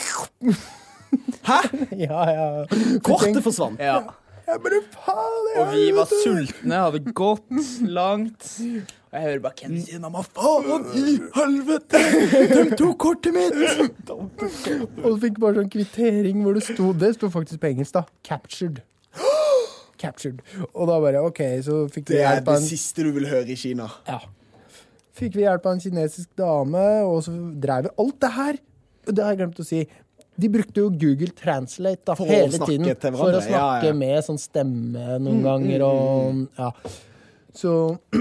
Speaker 5: Hæ?
Speaker 7: Ja.
Speaker 5: Kortet forsvant?
Speaker 6: Ja.
Speaker 7: Jeg bare, faen!
Speaker 6: Og vi var sultne, hadde gått langt. Og jeg hører bare Kenny si, mamma, faen i helvete! De tok kortet mitt!
Speaker 7: Og så fikk bare sånn kvittering hvor det sto faktisk på engelsk da, captured. Og da bare, ok, så fikk vi hjelp av
Speaker 5: det siste du vil høre i Kina.
Speaker 7: Ja. Fikk vi hjelp av en kinesisk dame, og så drev vi alt det her. Det har jeg glemt å si. De brukte jo Google Translate da, hele tiden for å snakke med sånn stemme noen ganger. Og, Så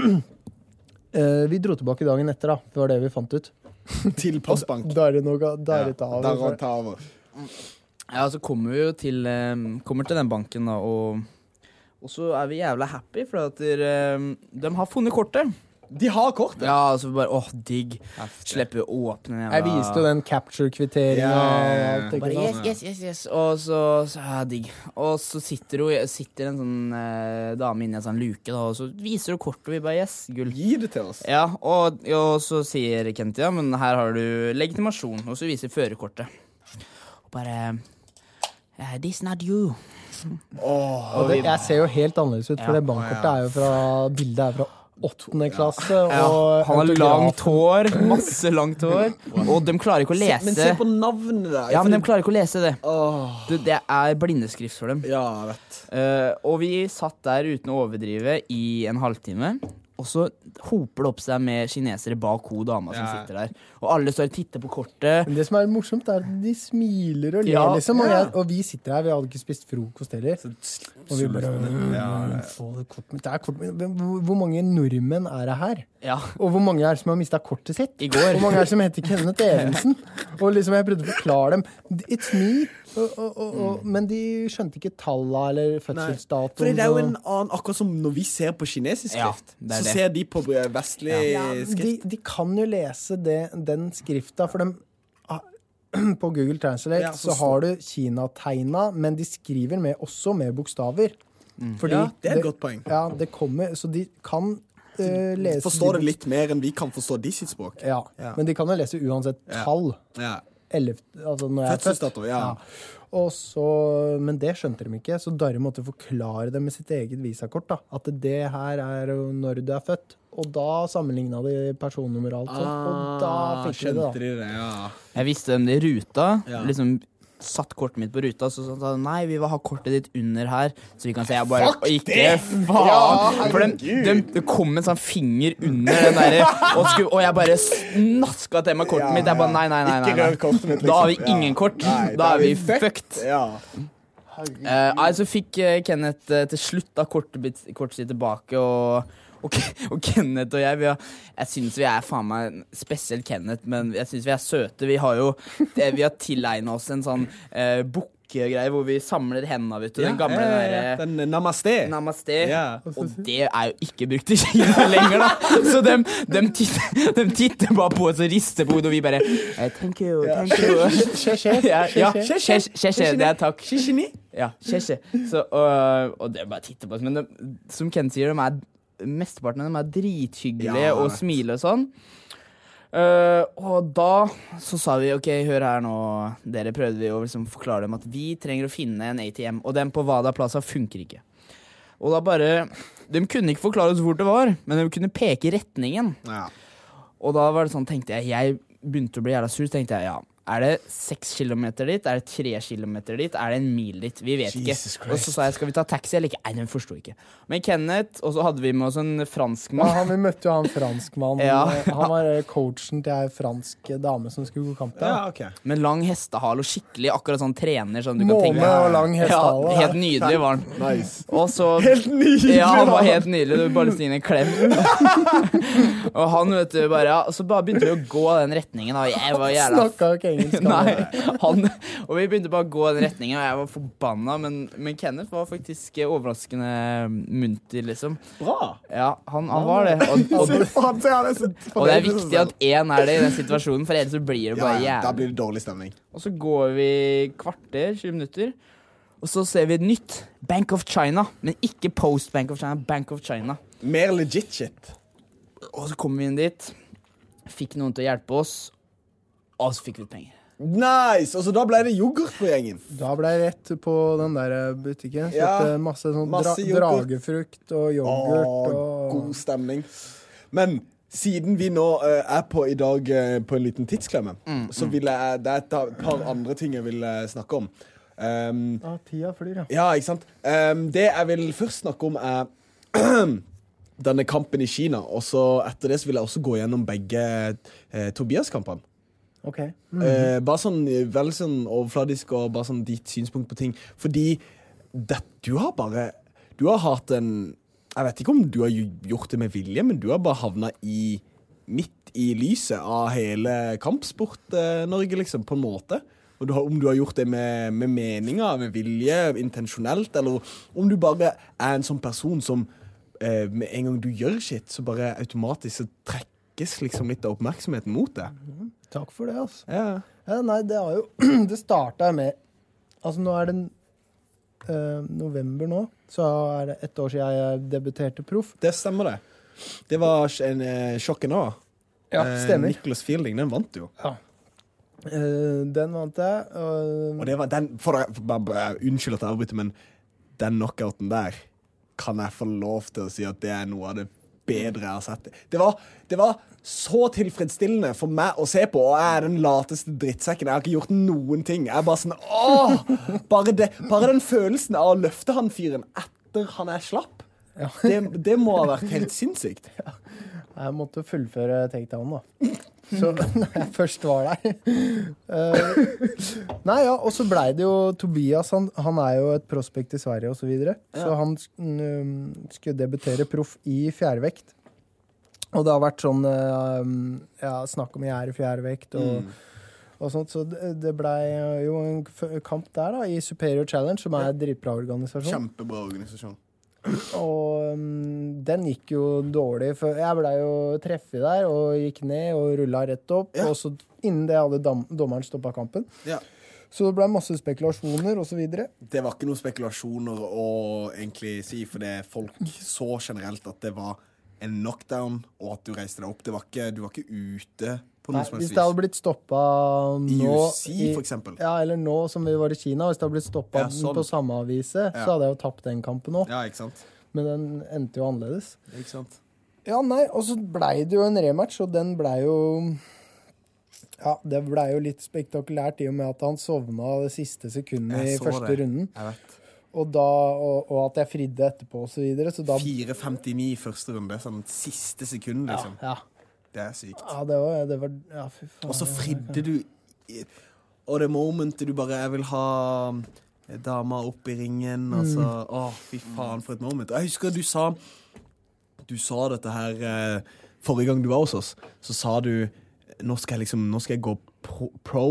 Speaker 7: vi dro tilbake dagen etter da. Det var det vi fant ut.
Speaker 5: Til postbank.
Speaker 7: Da er det ta over.
Speaker 6: Ja, så kommer vi jo til den banken da, og så er vi jævla happy, for at de har funnet kortet.
Speaker 5: De har kortet?
Speaker 6: Ja, så bare, digg. Slipper vi å åpne.
Speaker 7: Jeg viste jo den capture-kvitteringen.
Speaker 6: Yes. Og så digg. Og så sitter en sånn dame inne i en sånn luke, da, og så viser du kortet, og vi bare, yes, gull.
Speaker 5: Gi det til oss.
Speaker 6: Ja, og så sier Kent, men her har du legitimasjon, og så viser førerkortet. Og bare, this not you.
Speaker 7: Og jeg ser jo helt annerledes ut, for det bankkortet er jo bildet er fra 8. klasse, og
Speaker 6: han har langt hår, masse langt hår, og de klarer ikke å lese.
Speaker 5: Men se på navnet der.
Speaker 6: Ja, men de klarer ikke å lese det. Det er blindeskrift for dem.
Speaker 5: Ja, vet.
Speaker 6: Og vi satt der uten å overdrive i en halvtime, Og så hoper det opp seg med kinesere bak dama som sitter der. Og alle står og titter på kortet.
Speaker 7: Men det som morsomt er at de smiler og ler, liksom. Og vi sitter her, vi hadde ikke spist frokost heller. Og vi bare få det kortet mitt. Det kort mitt. Hvor mange nordmenn det her?
Speaker 6: Ja.
Speaker 7: Og hvor mange som har mistet kortet sitt?
Speaker 6: I går.
Speaker 7: Hvor mange som heter Kenneth Evensen? Og liksom jeg prøvde å forklare dem. It's me. Men de skjønte ikke tallet eller fødselsdatoen.
Speaker 5: For det jo en annen, akkurat som når vi ser på kinesisk skrift, så ser de på vestlig skrift.
Speaker 7: De kan jo lese den skrifta, for dem på Google Translate så har du Kina-tegna, men de skriver også med bokstaver. Fordi
Speaker 5: det et godt poeng.
Speaker 7: Ja, det kommer, så de kan lese...
Speaker 5: Forstår det litt mer enn vi kan forstå de sitt språk.
Speaker 7: Ja, men de kan jo lese uansett tall.
Speaker 5: Ja.
Speaker 7: Altså når jeg
Speaker 5: fødselsdato,
Speaker 7: Og så, men det skjønte de ikke, så Darre måtte forklare det med sitt eget visakort, da. At det her når du født. Og da sammenlignet de personnummer og alt sånt, og da fikk de det,
Speaker 5: da.
Speaker 6: Jeg visste om det i ruta, liksom satt kortet mitt på ruta, så sa de, nei, vi vil ha kortet ditt under her, så vi kan se, jeg bare, ikke faen, for det kom en sånn finger under den der, og jeg bare snasket til meg kortet mitt, jeg bare, nei,
Speaker 5: ikke rør kortet mitt, liksom.
Speaker 6: Da har vi ingen kort, da vi fucked. Så fikk Kenneth til slutt da kortet sitt tilbake, og Kenneth og jeg synes vi faen meg spesielt Kenneth, men jeg synes vi søte. Vi har tilegnet oss en sånn bukkegreie hvor vi samler hendene, vet du. Den gamle
Speaker 5: den namaste.
Speaker 6: Og det jo ikke brukt i Kina lenger, da. Så de titter bare på oss og rister på hodet, og vi bare thank you. Kjesje, det takk. Kjesje. Og det bare titter på oss. Men som Ken sier, mesteparten av dem drithyggelige og smiler og sånn. Og da så sa vi, ok, hør her nå, dere prøvde vi å liksom forklare dem at vi trenger å finne en ATM, og den på Vada Plaza funker ikke. Og da de kunne ikke forklare oss hvor det var, men de kunne peke i retningen. Og da var det sånn, tenkte jeg begynte å bli jævla sur, tenkte jeg, det 6 kilometer dit? Det 3 kilometer dit? Det en mil dit? Vi vet ikke. Og så sa jeg, skal vi ta taxi eller ikke? Nei, den forstod ikke. Men Kenneth, og så hadde vi med oss en franskmann.
Speaker 7: Vi møtte jo han franskmann. Han var coachen til en fransk dame som skulle gå kamp der.
Speaker 6: Med lang hestehal og skikkelig, akkurat sånn trener som du kan tenke.
Speaker 7: Måne og lang hestehal.
Speaker 6: Helt nydelig var han.
Speaker 5: Nice.
Speaker 6: Og så,
Speaker 5: helt nydelig!
Speaker 6: Ja, han var helt nydelig. Du bare lyst inn en klem. Og han, vet du, så bare begynte vi å gå den retningen, og jeg var jævla...
Speaker 7: Snakket ikke engelsk.
Speaker 6: Nei, og vi begynte bare å gå den retningen, og jeg var forbanna, men Kenneth var faktisk overraskende munter, liksom.
Speaker 5: Bra!
Speaker 6: Ja, han var det. Og det viktig at en det i den situasjonen, for ellers så blir det bare jævlig.
Speaker 5: Da blir det dårlig stemning.
Speaker 6: Og så går vi kvarter, 20 minutter, og så ser vi et nytt Bank of China, men ikke Post Bank of China, Bank of China.
Speaker 5: Mer legit shit.
Speaker 6: Og så kom vi inn dit, fikk noen til å hjelpe oss, og så fikk vi penger.
Speaker 5: Nice! Og så da ble det yoghurt på gjengen.
Speaker 7: Da ble det rett på den der butikken. Masse dragefrukt og yoghurt.
Speaker 5: God stemning. Men siden vi nå på i dag på en liten tidsklemme, så vil det et par andre ting jeg vil snakke om.
Speaker 7: Tida flyr,
Speaker 5: ja, ikke sant? Det jeg vil først snakke om denne kampen i Kina, og så etter det så vil jeg også gå gjennom begge Tobias-kampene.
Speaker 7: Okay.
Speaker 5: Bare sånn veldig sånn overfladisk og bare sånn ditt synspunkt på ting, fordi du har hatt jeg vet ikke om du har gjort det med vilje, men du har bare havnet midt i lyset av hele kampsport Norge, liksom, på en måte. Og om du har gjort det med meninger, med vilje, intensjonelt, eller om du bare en sånn person som med en gang du gjør shit, så bare automatisk så trekkes liksom litt av oppmerksomheten mot det.
Speaker 7: Takk for det, altså.
Speaker 5: Ja.
Speaker 7: Nei, det har jo... Det startet med... Altså, nå det november nå, så det 1 år siden jeg debuterte proff.
Speaker 5: Det stemmer det. Det var en sjokken også.
Speaker 7: Ja, stemmer.
Speaker 5: Nicholas Fielding, den vant jo.
Speaker 7: Ja. Den vant jeg.
Speaker 5: Og det var den... Unnskyld at jeg avbryter, men den knockouten der kan jeg få lov til å si at det noe av det bedre jeg har sett. Det var så tilfredsstillende for meg å se på, og jeg den lateste drittsekken. Jeg har ikke gjort noen ting. Jeg bare sånn, bare den følelsen av å løfte han fyren etter han slapp.
Speaker 7: Ja.
Speaker 5: Det må ha vært helt sinnssykt.
Speaker 7: Jeg måtte fullføre takedown da. Så når jeg først var der. Nei, ja, og så ble det jo Tobias, han jo et prospekt i Sverige og så videre. Så han skulle debutere proff i fjærvekt. Og det har vært sånn, snakk om i fjærvekt og sånt, så det ble jo en kamp der da, i Superior Challenge, som en dritbra organisasjon.
Speaker 5: Kjempebra organisasjon.
Speaker 7: Og den gikk jo dårlig, for jeg ble jo treffet der og gikk ned og rullet rett opp, og så innen det hadde dommeren stoppet kampen. Ja. Så det ble masse spekulasjoner og så videre. Det
Speaker 5: var ikke noen spekulasjoner å egentlig si, for det folk så generelt at det var en knockdown, og at du reiste deg opp. Du var ikke ute på noe som helst vis. Hvis det hadde blitt stoppet nå... I UFC, for eksempel. Ja, eller nå som vi var i Kina. Hvis det hadde blitt stoppet på samme avise, så hadde jeg jo tapt den kampen også. Ja, ikke sant. Men den endte jo annerledes. Ikke sant. Ja, nei, og så ble det jo en rematch, og den ble jo... Ja, det ble jo litt spektakulært i og med at han sovna det siste sekundet i første runden. Jeg vet. Og at jeg fridde etterpå og så videre. Så da... 4:59 i første runde, sånn siste sekund, liksom. Ja. Det sykt. Ja, det var ja, fy faen. Og så fridde du, og det momentet du bare, jeg vil ha dama opp i ringen, og så, fy faen for et moment. Og jeg husker du sa dette her, forrige gang du var hos oss, så sa du, nå skal jeg gå pro,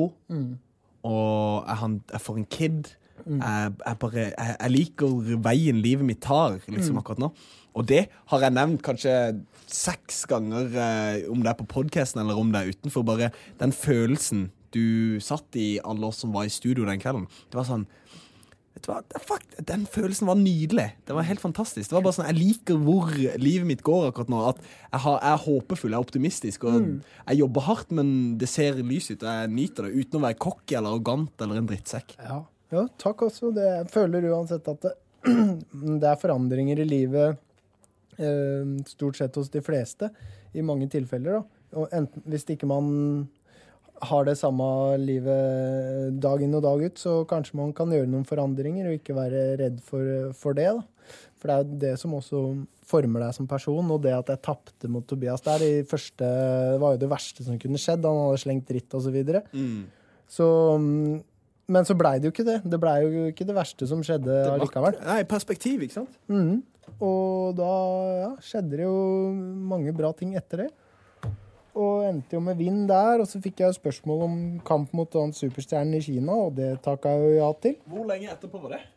Speaker 5: og jeg får en kid, jeg liker veien livet mitt tar liksom akkurat nå, og det har jeg nevnt kanskje 6 ganger om det på podcasten eller om det utenfor, bare den følelsen du satt i alle oss som var i studio den kvelden, det var sånn, vet du hva, den følelsen var nydelig, det var helt fantastisk, det var bare sånn, jeg liker hvor livet mitt går akkurat nå, at jeg er håpefull, jeg er optimistisk, og jeg jobber hardt, men det ser lys ut, jeg nyter det uten å være cocky eller arrogant eller en drittsekk. Ja, takk også. Jeg føler uansett at det forandringer i livet stort sett hos de fleste, i mange tilfeller. Da. Og hvis ikke man har det samme livet dag inn og dag ut, så kanskje man kan gjøre noen forandringer og ikke være redd for det. Da. For det jo det som også former deg som person, og det at jeg tappte mot Tobias der, det var jo det verste som kunne skjedd. Han hadde slengt dritt og så videre. Men så ble det jo ikke det. Det ble jo ikke det verste som skjedde allikevel. Nei, perspektiv, ikke sant? Og da skjedde det jo mange bra ting etter det. Og endte jo med vinn der, og så fikk jeg jo spørsmål om kamp mot superstjernen i Kina, og det takket jeg jo ja til. Hvor lenge etterpå var det?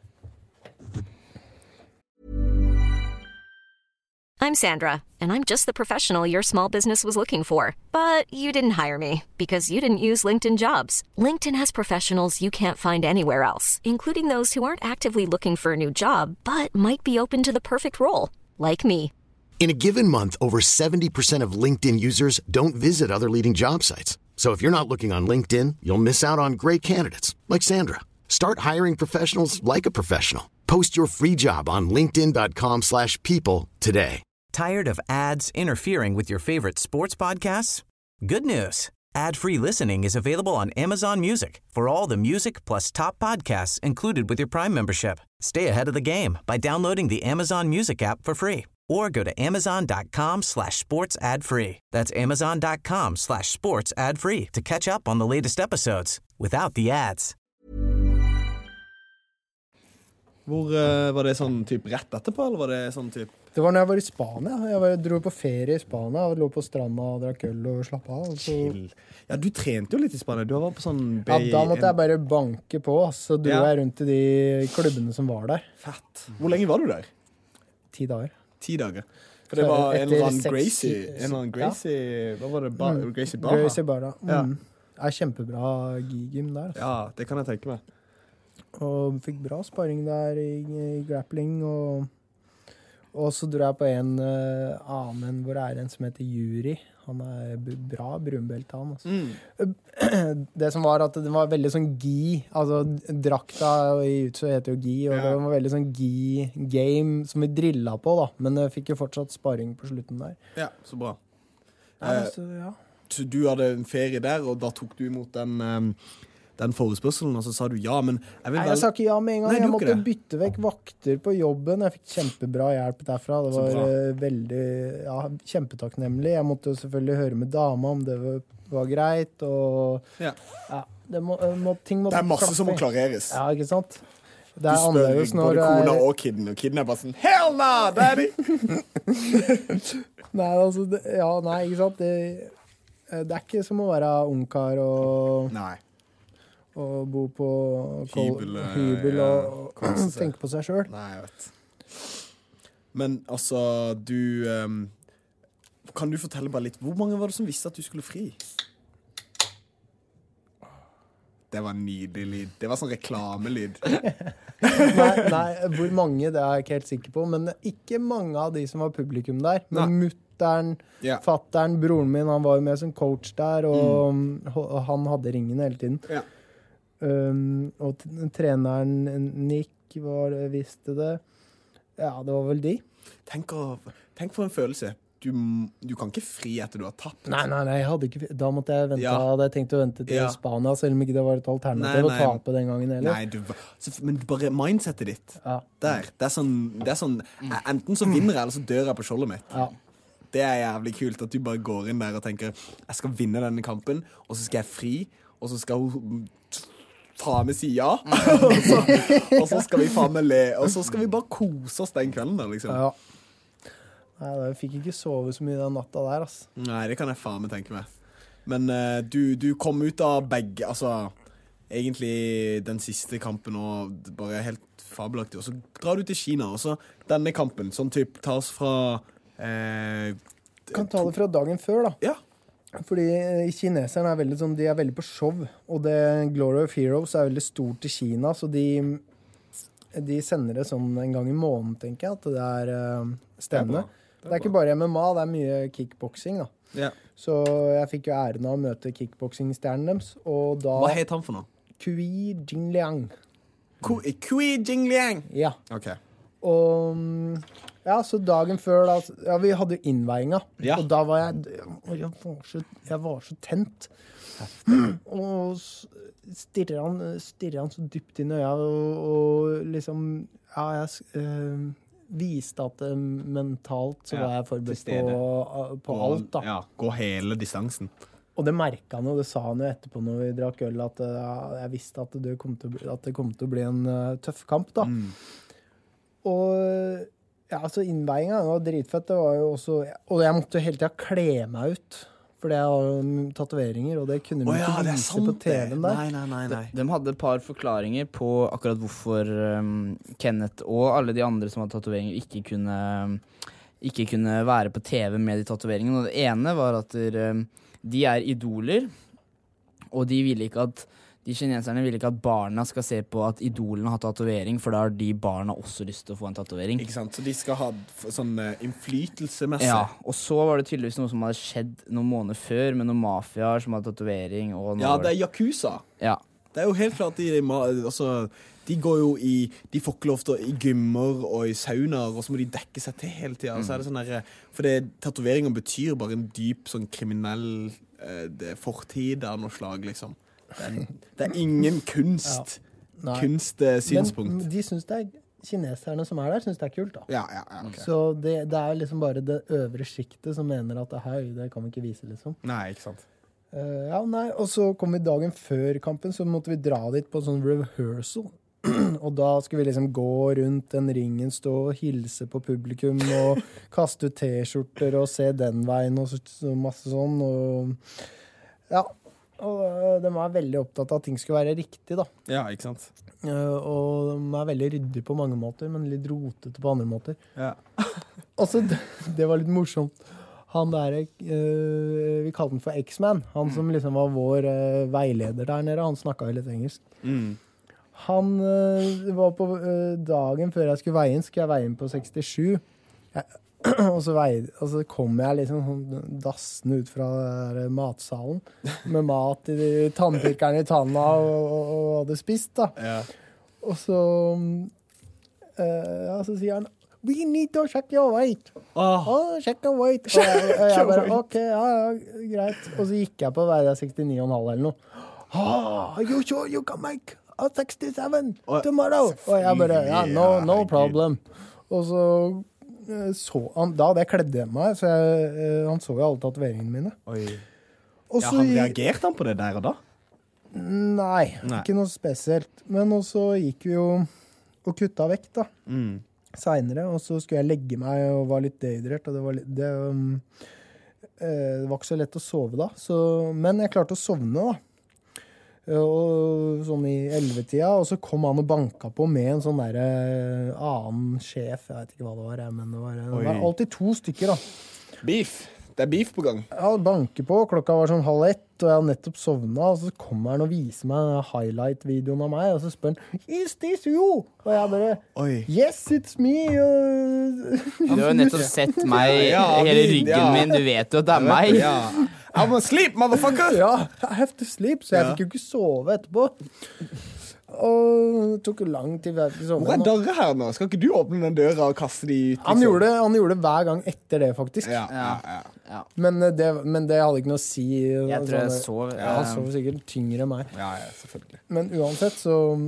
Speaker 2: I'm Sandra, and I'm just the professional your small business was looking for. But you didn't hire me because you didn't use LinkedIn Jobs. LinkedIn has professionals you can't find anywhere else, including those who aren't actively looking for a new job, but might be open to the perfect role, like me.
Speaker 8: In a given month, over 70% of LinkedIn users don't visit other leading job sites. So if you're not looking on LinkedIn, you'll miss out on great candidates, like Sandra. Start hiring professionals like a professional. Post your free job on linkedin.com/people today.
Speaker 3: Tired of ads interfering with your favorite sports podcasts? Good news. Ad-free listening is available on Amazon Music for all the music plus top podcasts included with your Prime membership. Stay ahead of the game by downloading the Amazon Music app for free or go to amazon.com/sports ad-free. That's amazon.com/sports ad-free to catch up on the latest episodes without the ads.
Speaker 5: Hvor var det sånn typ rett etterpå, eller var det sånn typ?
Speaker 7: Det var når jeg var i Spania. Jeg dro på ferie i Spania og lå på stranda og drakk øl og slapp av. Så...
Speaker 5: Ja, du trente jo litt i Spania. Du var på sånn...
Speaker 7: Ja, da måtte jeg bare banke på, så dro jeg rundt i de klubbene som var der.
Speaker 5: Fett. Hvor lenge var du der?
Speaker 7: 10 dager.
Speaker 5: 10 dager? For det var en eller annen Gracie... Hva var det? Gracie Barra?
Speaker 7: Gracie Barra. Det er kjempebra gym der. Altså.
Speaker 5: Ja, det kan jeg tenke meg.
Speaker 7: Og fikk bra sparring der i grappling, og så dro jeg på en annen hvor det er en som heter Yuri. Han er bra brunbelte, han. Altså. Det som var at den var veldig sånn gi, altså drakta i utso heter jo gi, og det var veldig sånn gi-game som vi drillet på, da. Men jeg fikk jo fortsatt sparring på slutten der.
Speaker 5: Ja, så bra. Så du hadde en ferie der, og da tok du imot den den forespørselen, og så sa du ja, men
Speaker 7: jeg sa ikke ja med en gang.
Speaker 5: Nei,
Speaker 7: jeg måtte bytte vekk vakter på jobben. Jeg fikk kjempebra hjelp derfra. Det var veldig kjempetakknemlig. Jeg måtte jo selvfølgelig høre med dama om det var greit, og ting måtte
Speaker 5: det masse som må klareres.
Speaker 7: Ja, ikke sant?
Speaker 5: Det du spør både kona og kiden er bare sånn hell no, daddy!
Speaker 7: Nei, altså, nei, ikke sant? Det er ikke som å være ungkar og bo på hybel og tenke på seg selv.
Speaker 5: Nei, jeg vet. Men altså, kan du fortelle bare litt, hvor mange var det som visste at du skulle fri? Det var en nydelig lyd. Det var sånn reklamelyd.
Speaker 7: nei, hvor mange, det er jeg ikke helt sikker på, men ikke mange av de som var publikum der. Men mutteren, fatteren, broren min, han var jo med som coach der, og han hadde ringen hele tiden. Ja. Og treneren Nick visste det. Ja, det var vel de.
Speaker 5: Tenk for en følelse. Du kan ikke fri etter du har tapt.
Speaker 7: Nei, jeg hadde ikke da måtte jeg vente. Hadde jeg tenkt å vente til Spania, selv om ikke det var et alternativ å tape den gangen heller.
Speaker 5: Men bare mindsetet ditt der, det er sånn enten så vinner jeg, eller så dør jeg på skjoldet mitt. Det er jævlig kult at du bare går inn der og tenker jeg skal vinne denne kampen, og så skal jeg fri, og så skal hun faen meg si ja. og så skal vi faen meg le, og så skal vi bare kose oss den kvelden der, liksom.
Speaker 7: Nei, jeg fikk ikke sove så mye den natta der, altså.
Speaker 5: Nei, det kan jeg faen meg tenke meg. Men du kom ut av begge, altså, egentlig den siste kampen, og bare helt fabelaktig. Og så drar du til Kina, og så denne kampen, sånn typ, tas fra...
Speaker 7: kan ta det fra dagen før, da.
Speaker 5: Ja.
Speaker 7: Fordi kineserne er veldig sånn, de er veldig på show, og det Glory of Heroes er veldig stort i Kina, så de sender det sånn en gang i måneden, tenker jeg, at det er stevne. Det er ikke bare MMA, det er mye kickboxing da. Ja. Så jeg fikk jo æren av å møte kickboxing-stjernen deres, og da...
Speaker 5: Hva het han for noe?
Speaker 7: Kui Jingliang.
Speaker 5: Kui Jingliang?
Speaker 7: Ja.
Speaker 5: Ok.
Speaker 7: Og så dagen før da, vi hadde jo innveiinga, og da var jeg var så tent. Og stirrer han så dypt inn i øya, og liksom, jeg viste at mentalt så var jeg forberedt på alt da.
Speaker 5: Ja, gå hele distansen.
Speaker 7: Og det merket han jo, det sa han jo etterpå når vi drakk øl, at jeg visste at det kom til å bli en tøff kamp da. Og så innveiinga var dritfett, det var jo også, og jeg måtte jo hele tiden kle meg ut, for det har tatoveringer, og det kunne de ikke vise på TV-en der.
Speaker 5: Nei.
Speaker 6: De hadde et par forklaringer på akkurat hvorfor Kenneth og alle de andre som hadde tatoveringer ikke kunne være på TV med de tatoveringene. Og det ene var at de er idoler, og de kineserne ville ikke at barna skal se på at idolene har tatovering, for da har de barna også lyst til å få en tatovering.
Speaker 5: Ikke sant? Så de skal ha sånn innflytelsemessig.
Speaker 6: Ja, og så var det tydeligvis noe som hadde skjedd noen måneder før, med noen mafiaer som hadde tatovering.
Speaker 5: Ja, det er Yakuza.
Speaker 6: Ja.
Speaker 5: Det er jo helt klart de går jo de får ikke lov til i gymmer og i saunaer, og så må de dekke seg til hele tiden. Så er det sånn der, for tatoveringer betyr bare en dyp sånn kriminell fortid av noe slag, liksom. Det er ingen kunstsynspunkt.
Speaker 7: Men de synes det er kineserne som er der, synes det er kult da.
Speaker 5: Ja, okay.
Speaker 7: Så det er liksom bare det øvre skiktet som mener at det kan vi ikke vise, liksom.
Speaker 5: Nei, ikke sant.
Speaker 7: Og så kom vi dagen før kampen, så måtte vi dra dit på sånn rehearsal. Og da skulle vi liksom gå rundt den ringen, stå og hilse på publikum og kaste ut t-skjorter og se den veien og så masse sånn. Og de var veldig opptatt av at ting skulle være riktig da.
Speaker 5: Ja, ikke sant.
Speaker 7: Og de er veldig ryddige på mange måter, men litt rotete på andre måter.
Speaker 5: Ja.
Speaker 7: Og så, det var litt morsomt. Han der, vi kalte han for X-Man. Han som liksom var vår veileder der nede, han snakket jo litt engelsk. Han var på dagen før jeg skulle veie inn, skulle jeg veie inn på 67. Og så kom jeg liksom dassende ut fra matsalen med mat i tannpirkeren i tanna og hadde spist da. Ja. Og så så sier han "We need to check your weight." Check your weight. Og jeg bare, ok, ja, greit. Og så gikk jeg på veie 69,5 eller noe. You sure you can make a 67 tomorrow? Og jeg bare, no problem. Og så han, da hadde jeg kledd igjen meg, så han så jo alle tatoveringene mine.
Speaker 5: Oi. Han reagerte han på det der og da?
Speaker 7: Nei, ikke noe spesielt. Men også gikk vi jo og kutta vekk da, senere, og så skulle jeg legge meg og var litt dehydrert, og det var ikke så lett å sove da. Men jeg klarte å sovne da. Og sånn i 11-tida, og så kom han og banka på med en sånn der annen sjef, jeg vet ikke hva det var, men det var alltid 2 stykker da.
Speaker 5: Beef. Det er beef på gang.
Speaker 7: Ja, banker på, klokka var sånn 12:30, og jeg hadde nettopp sovnet, og så kommer han og viser meg highlight-videoen av meg, og så spør han, is this you? Og jeg bare, yes, it's me.
Speaker 6: Du har jo nettopp sett meg, hele ryggen min, du vet jo at det er meg.
Speaker 5: I'm gonna sleep, motherfucker!
Speaker 7: Ja, I have to sleep, så jeg fikk jo ikke sove etterpå. Og det tok jo lang tid.
Speaker 5: Hvor er Darre her nå? Skal ikke du åpne den døra og kaste de ut?
Speaker 7: Han gjorde det hver gang etter det, faktisk.
Speaker 6: Ja.
Speaker 7: Men det hadde ikke noe å si.
Speaker 6: Jeg tror jeg sov.
Speaker 7: Han sov sikkert tyngre enn meg.
Speaker 5: Ja, selvfølgelig.
Speaker 7: Men uansett,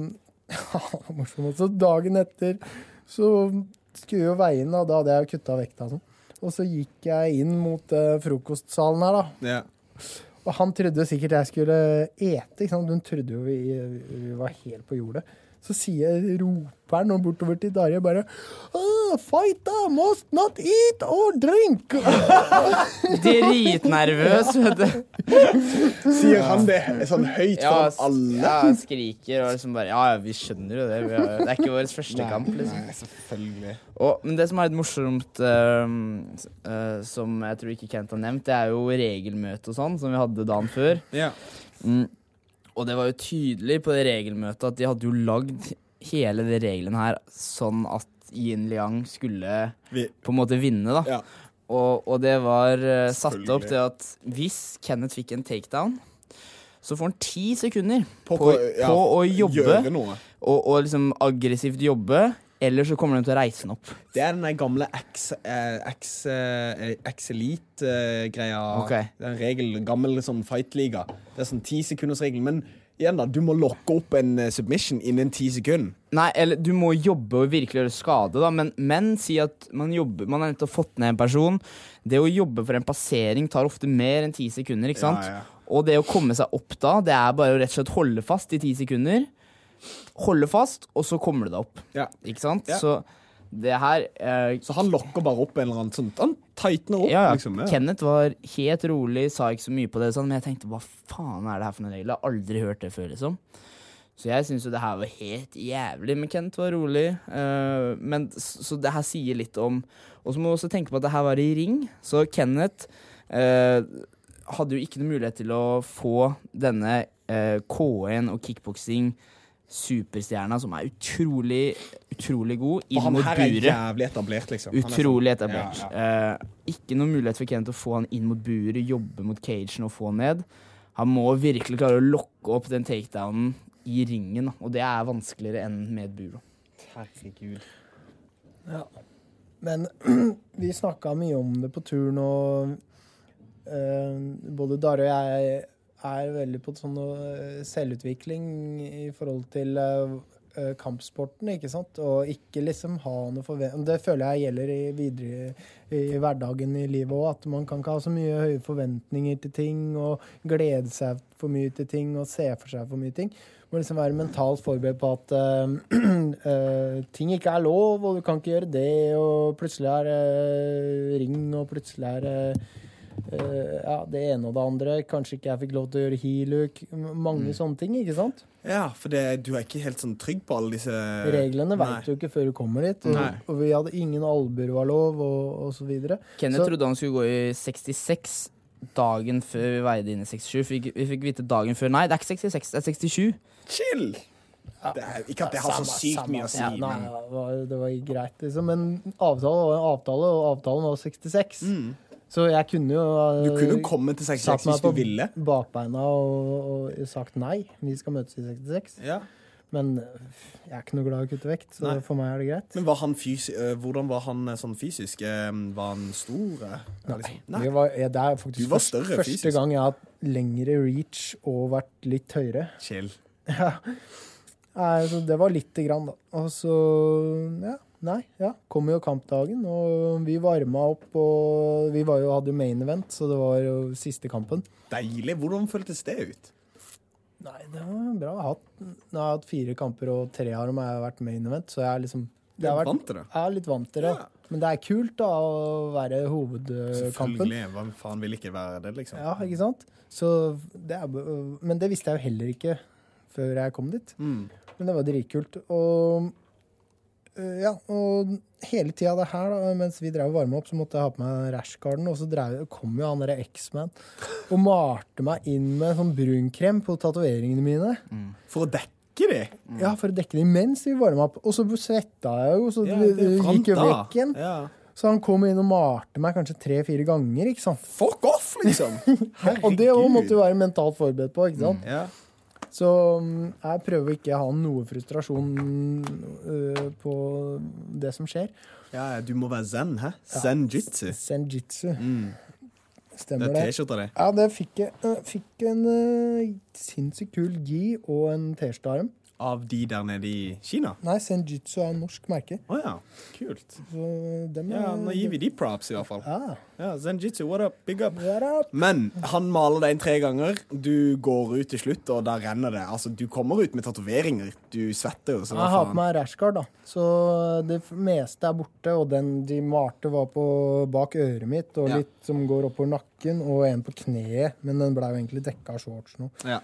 Speaker 7: så dagen etter så skulle jo veien da hadde jeg kuttet vekta sånn. Og så gikk jeg inn mot frokostsalen her da.
Speaker 5: Ja.
Speaker 7: Og han trodde sikkert jeg skulle ete, ikke sant? Hun trodde jo vi var helt på jordet. Så roper han bortover til Darje bare Fighter must not eat or drink!
Speaker 6: Dritnervøs, vet du.
Speaker 5: Sier han det sånn høyt for alle?
Speaker 6: Ja, han skriker og liksom bare, vi skjønner jo det. Det er ikke vår første kamp, liksom.
Speaker 5: Nei, selvfølgelig.
Speaker 6: Men det som er litt morsomt, som jeg tror ikke Kent har nevnt, det er jo regelmøte og sånn, som vi hadde dagen før.
Speaker 5: Ja.
Speaker 6: Og det var jo tydelig på det regelmøtet at de hadde jo lagd hele det reglene her sånn at Yin Liang skulle på en måte vinne da.
Speaker 5: Ja.
Speaker 6: Og det var satt opp til at hvis Kenneth fikk en takedown, så får han 10 sekunder på å jobbe og liksom aggressivt jobbe, eller så kommer han til å reise den opp.
Speaker 5: Det er den der gamle X-Elite-greia.
Speaker 6: Okay.
Speaker 5: Det er en regel, gammel sånn fight-liga. Det er sånn 10 sekunders regel, men igjen da, du må lokke opp en submission innen 10 sekunder.
Speaker 6: Nei, eller du må jobbe og virkelig gjøre skade da, men si at man har nettopp fått ned en person. Det å jobbe for en passering tar ofte mer enn 10 sekunder, ikke sant?
Speaker 5: Ja.
Speaker 6: Og det å komme seg opp da, det er bare å rett og slett holde fast i 10 sekunder. Holde fast, og så kommer det deg opp.
Speaker 5: Ja.
Speaker 6: Ikke sant?
Speaker 5: Ja.
Speaker 6: Så det her...
Speaker 5: så han lokker bare opp en eller annen sånt. Han tightener opp, liksom. Ja.
Speaker 6: Kenneth var helt rolig, sa ikke så mye på det, sånn, men jeg tenkte, hva faen er det her for noen regler? Jeg har aldri hørt det før, liksom. Så jeg synes jo det her var helt jævlig, men Kenneth var rolig. Så det her sier litt om... Og så må vi også tenke på at det her var i ring, så Kenneth hadde jo ikke noen mulighet til å få denne K1 og kickboxing superstjerna som er utrolig god inn mot buret.
Speaker 5: Han her er jævlig etablert, liksom.
Speaker 6: Utrolig etablert. Ja. Ikke noen mulighet for Kenneth å få han inn mot buret, jobbe mot cagen og få han ned. Han må virkelig klare å lokke opp den takedownen i ringen, og det er vanskeligere enn med bur.
Speaker 5: Herregud.
Speaker 7: Ja. Men vi snakket mye om det på turen, og både Darre og jeg er veldig på sånn selvutvikling i forhold til kampsporten, ikke sant? Og ikke liksom ha noe forventning. Det føler jeg gjelder videre i hverdagen i livet også, at man kan ikke ha så mye høye forventninger til ting, og glede seg for mye til ting, og se for seg for mye ting. Man må liksom være mentalt forberedt på at ting ikke er lov, og du kan ikke gjøre det, og plutselig er ring, og plutselig er det ene og det andre. Kanskje ikke jeg fikk lov til å gjøre heel-hook. Mange sånne ting, ikke sant?
Speaker 5: Ja, for du er ikke helt sånn trygg på alle disse...
Speaker 7: Reglene vet du ikke før du kommer dit. Og vi hadde ingen albuer var lov, og så videre.
Speaker 6: Kenneth trodde han skulle gå i 66 dagen før vi veide inn i 67. Vi fikk vite dagen før. Nei, det er ikke 66, det er 67. Chill!
Speaker 5: Ja. Ikke at det har så sykt mye å si.
Speaker 7: Nei, det var greit, liksom. Men avtale var en avtale, og avtalen var 66. Så jeg kunne jo...
Speaker 5: Du kunne jo komme til 66 hvis du ville.
Speaker 7: Bakbeina og sagt nei. Vi skal møtes i 66.
Speaker 5: Ja.
Speaker 7: Men jeg er ikke noe glad i å kutte vekt, så for meg det greit.
Speaker 5: Men hvordan var han sånn fysisk? Var han stor?
Speaker 7: Nei. Det faktisk første gang jeg har hatt lengre reach og vært litt høyere.
Speaker 5: Chill.
Speaker 7: Ja. Så det var litt grann da. Og så, kom jo kampdagen, og vi varmet opp, og vi hadde jo main event, så det var jo siste kampen.
Speaker 5: Deilig. Hvordan føltes det ut?
Speaker 7: Nei, det var bra. Jeg har hatt 4 kamper, og 3 av dem har vært main event, så jeg er liksom...
Speaker 5: vant til det?
Speaker 7: Jeg er litt vant til det. Ja. Men det er kult da, å være hovedkampen.
Speaker 5: Selvfølgelig. Hva faen vil ikke være det, liksom?
Speaker 7: Ja, ikke sant? Så men det visste jeg jo heller ikke før jeg kom dit. Men det var dritkult. Og hele tiden det her da, mens vi drev og varmet opp, så måtte jeg ha på meg rashguarden, og så kom jo han der X-Man og malte meg inn med sånn brunkrem på tatoveringene mine.
Speaker 5: For å dekke det?
Speaker 7: Ja, for å dekke det mens vi varmet opp. Og så svetta jeg jo, så det gikk jo vekk igjen. Ja. Så han kom inn og malte meg kanskje 3-4 ganger, ikke sant?
Speaker 5: Fuck off, liksom!
Speaker 7: Og det også måtte jo være mentalt forberedt på, ikke sant? Ja. Så jeg prøver ikke å ha noe frustrasjon på det som skjer.
Speaker 5: Ja, du må være zen, hæ? Zen-jitsu.
Speaker 7: Zen-jitsu. Stemmer det.
Speaker 5: Det er T-skjorta det.
Speaker 7: Ja, det fikk en sinnssykt kul gi og en T-skjorte-arm.
Speaker 5: Av de der nede i Kina?
Speaker 7: Nei, Zen-jitsu er en norsk merke.
Speaker 5: Åja, kult.
Speaker 7: Så
Speaker 5: nå gir vi de props i hvert fall. Ja, Zen-jitsu, what up, big up.
Speaker 7: What up?
Speaker 5: Men han maler deg inn 3 ganger, du går ut til slutt, og da renner det. Altså, du kommer ut med tatoveringer, du svetter jo.
Speaker 7: Jeg har på meg rashguard da, så det meste er borte, og den de malte var bak øret mitt, og litt som går opp på nakken, og en på kneet, men den ble jo egentlig dekket av shorts nå. Ja.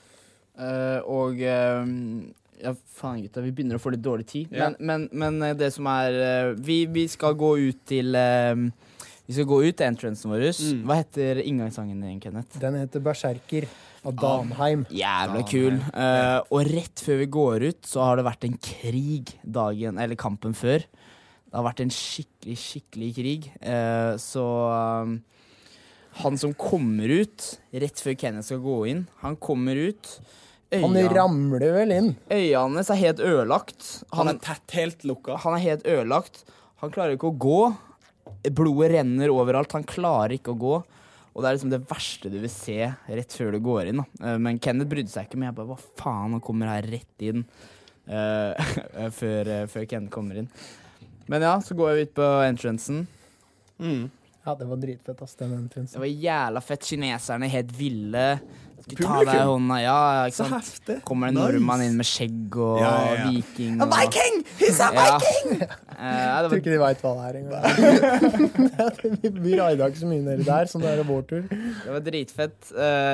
Speaker 6: Faen gutta, vi begynner å få litt dårlig tid. Men det som er vi skal gå ut til vi skal gå ut til entrancen vår. Hva heter inngangssangen din, Kenneth?
Speaker 7: Den heter Berserker av Danheim.
Speaker 6: Jævla kul. Og rett før vi går ut så har det vært en krig kampen før. Det har vært en skikkelig krig. Så han som kommer ut rett før Kenneth skal gå inn, han kommer ut.
Speaker 7: Han ramler vel inn.
Speaker 6: Øynene hans er helt ødelagt.
Speaker 5: Han er helt lukka.
Speaker 6: Han er helt ødelagt. Han klarer ikke å gå. Blodet renner overalt. Han klarer ikke å gå. Og det er liksom det verste du vil se rett før du går inn. Men Kenneth brydde seg ikke, men jeg bare, hva faen, han kommer her rett inn før Kenneth kommer inn. Men ja, så går vi ut på entrancen.
Speaker 7: Ja, det var dritfett, ass, den entrancen.
Speaker 6: Det var jævla fett. Kineserne helt ville. Ta deg i hånda, ikke sant? Så heftig. Kommer en nordmann inn med skjegg og viking.
Speaker 5: A Viking! He's a Viking!
Speaker 7: Jeg tror ikke de vet hva det er engang. Vi raida ikke så mye nede der, som det er vår tur.
Speaker 6: Det var dritfett.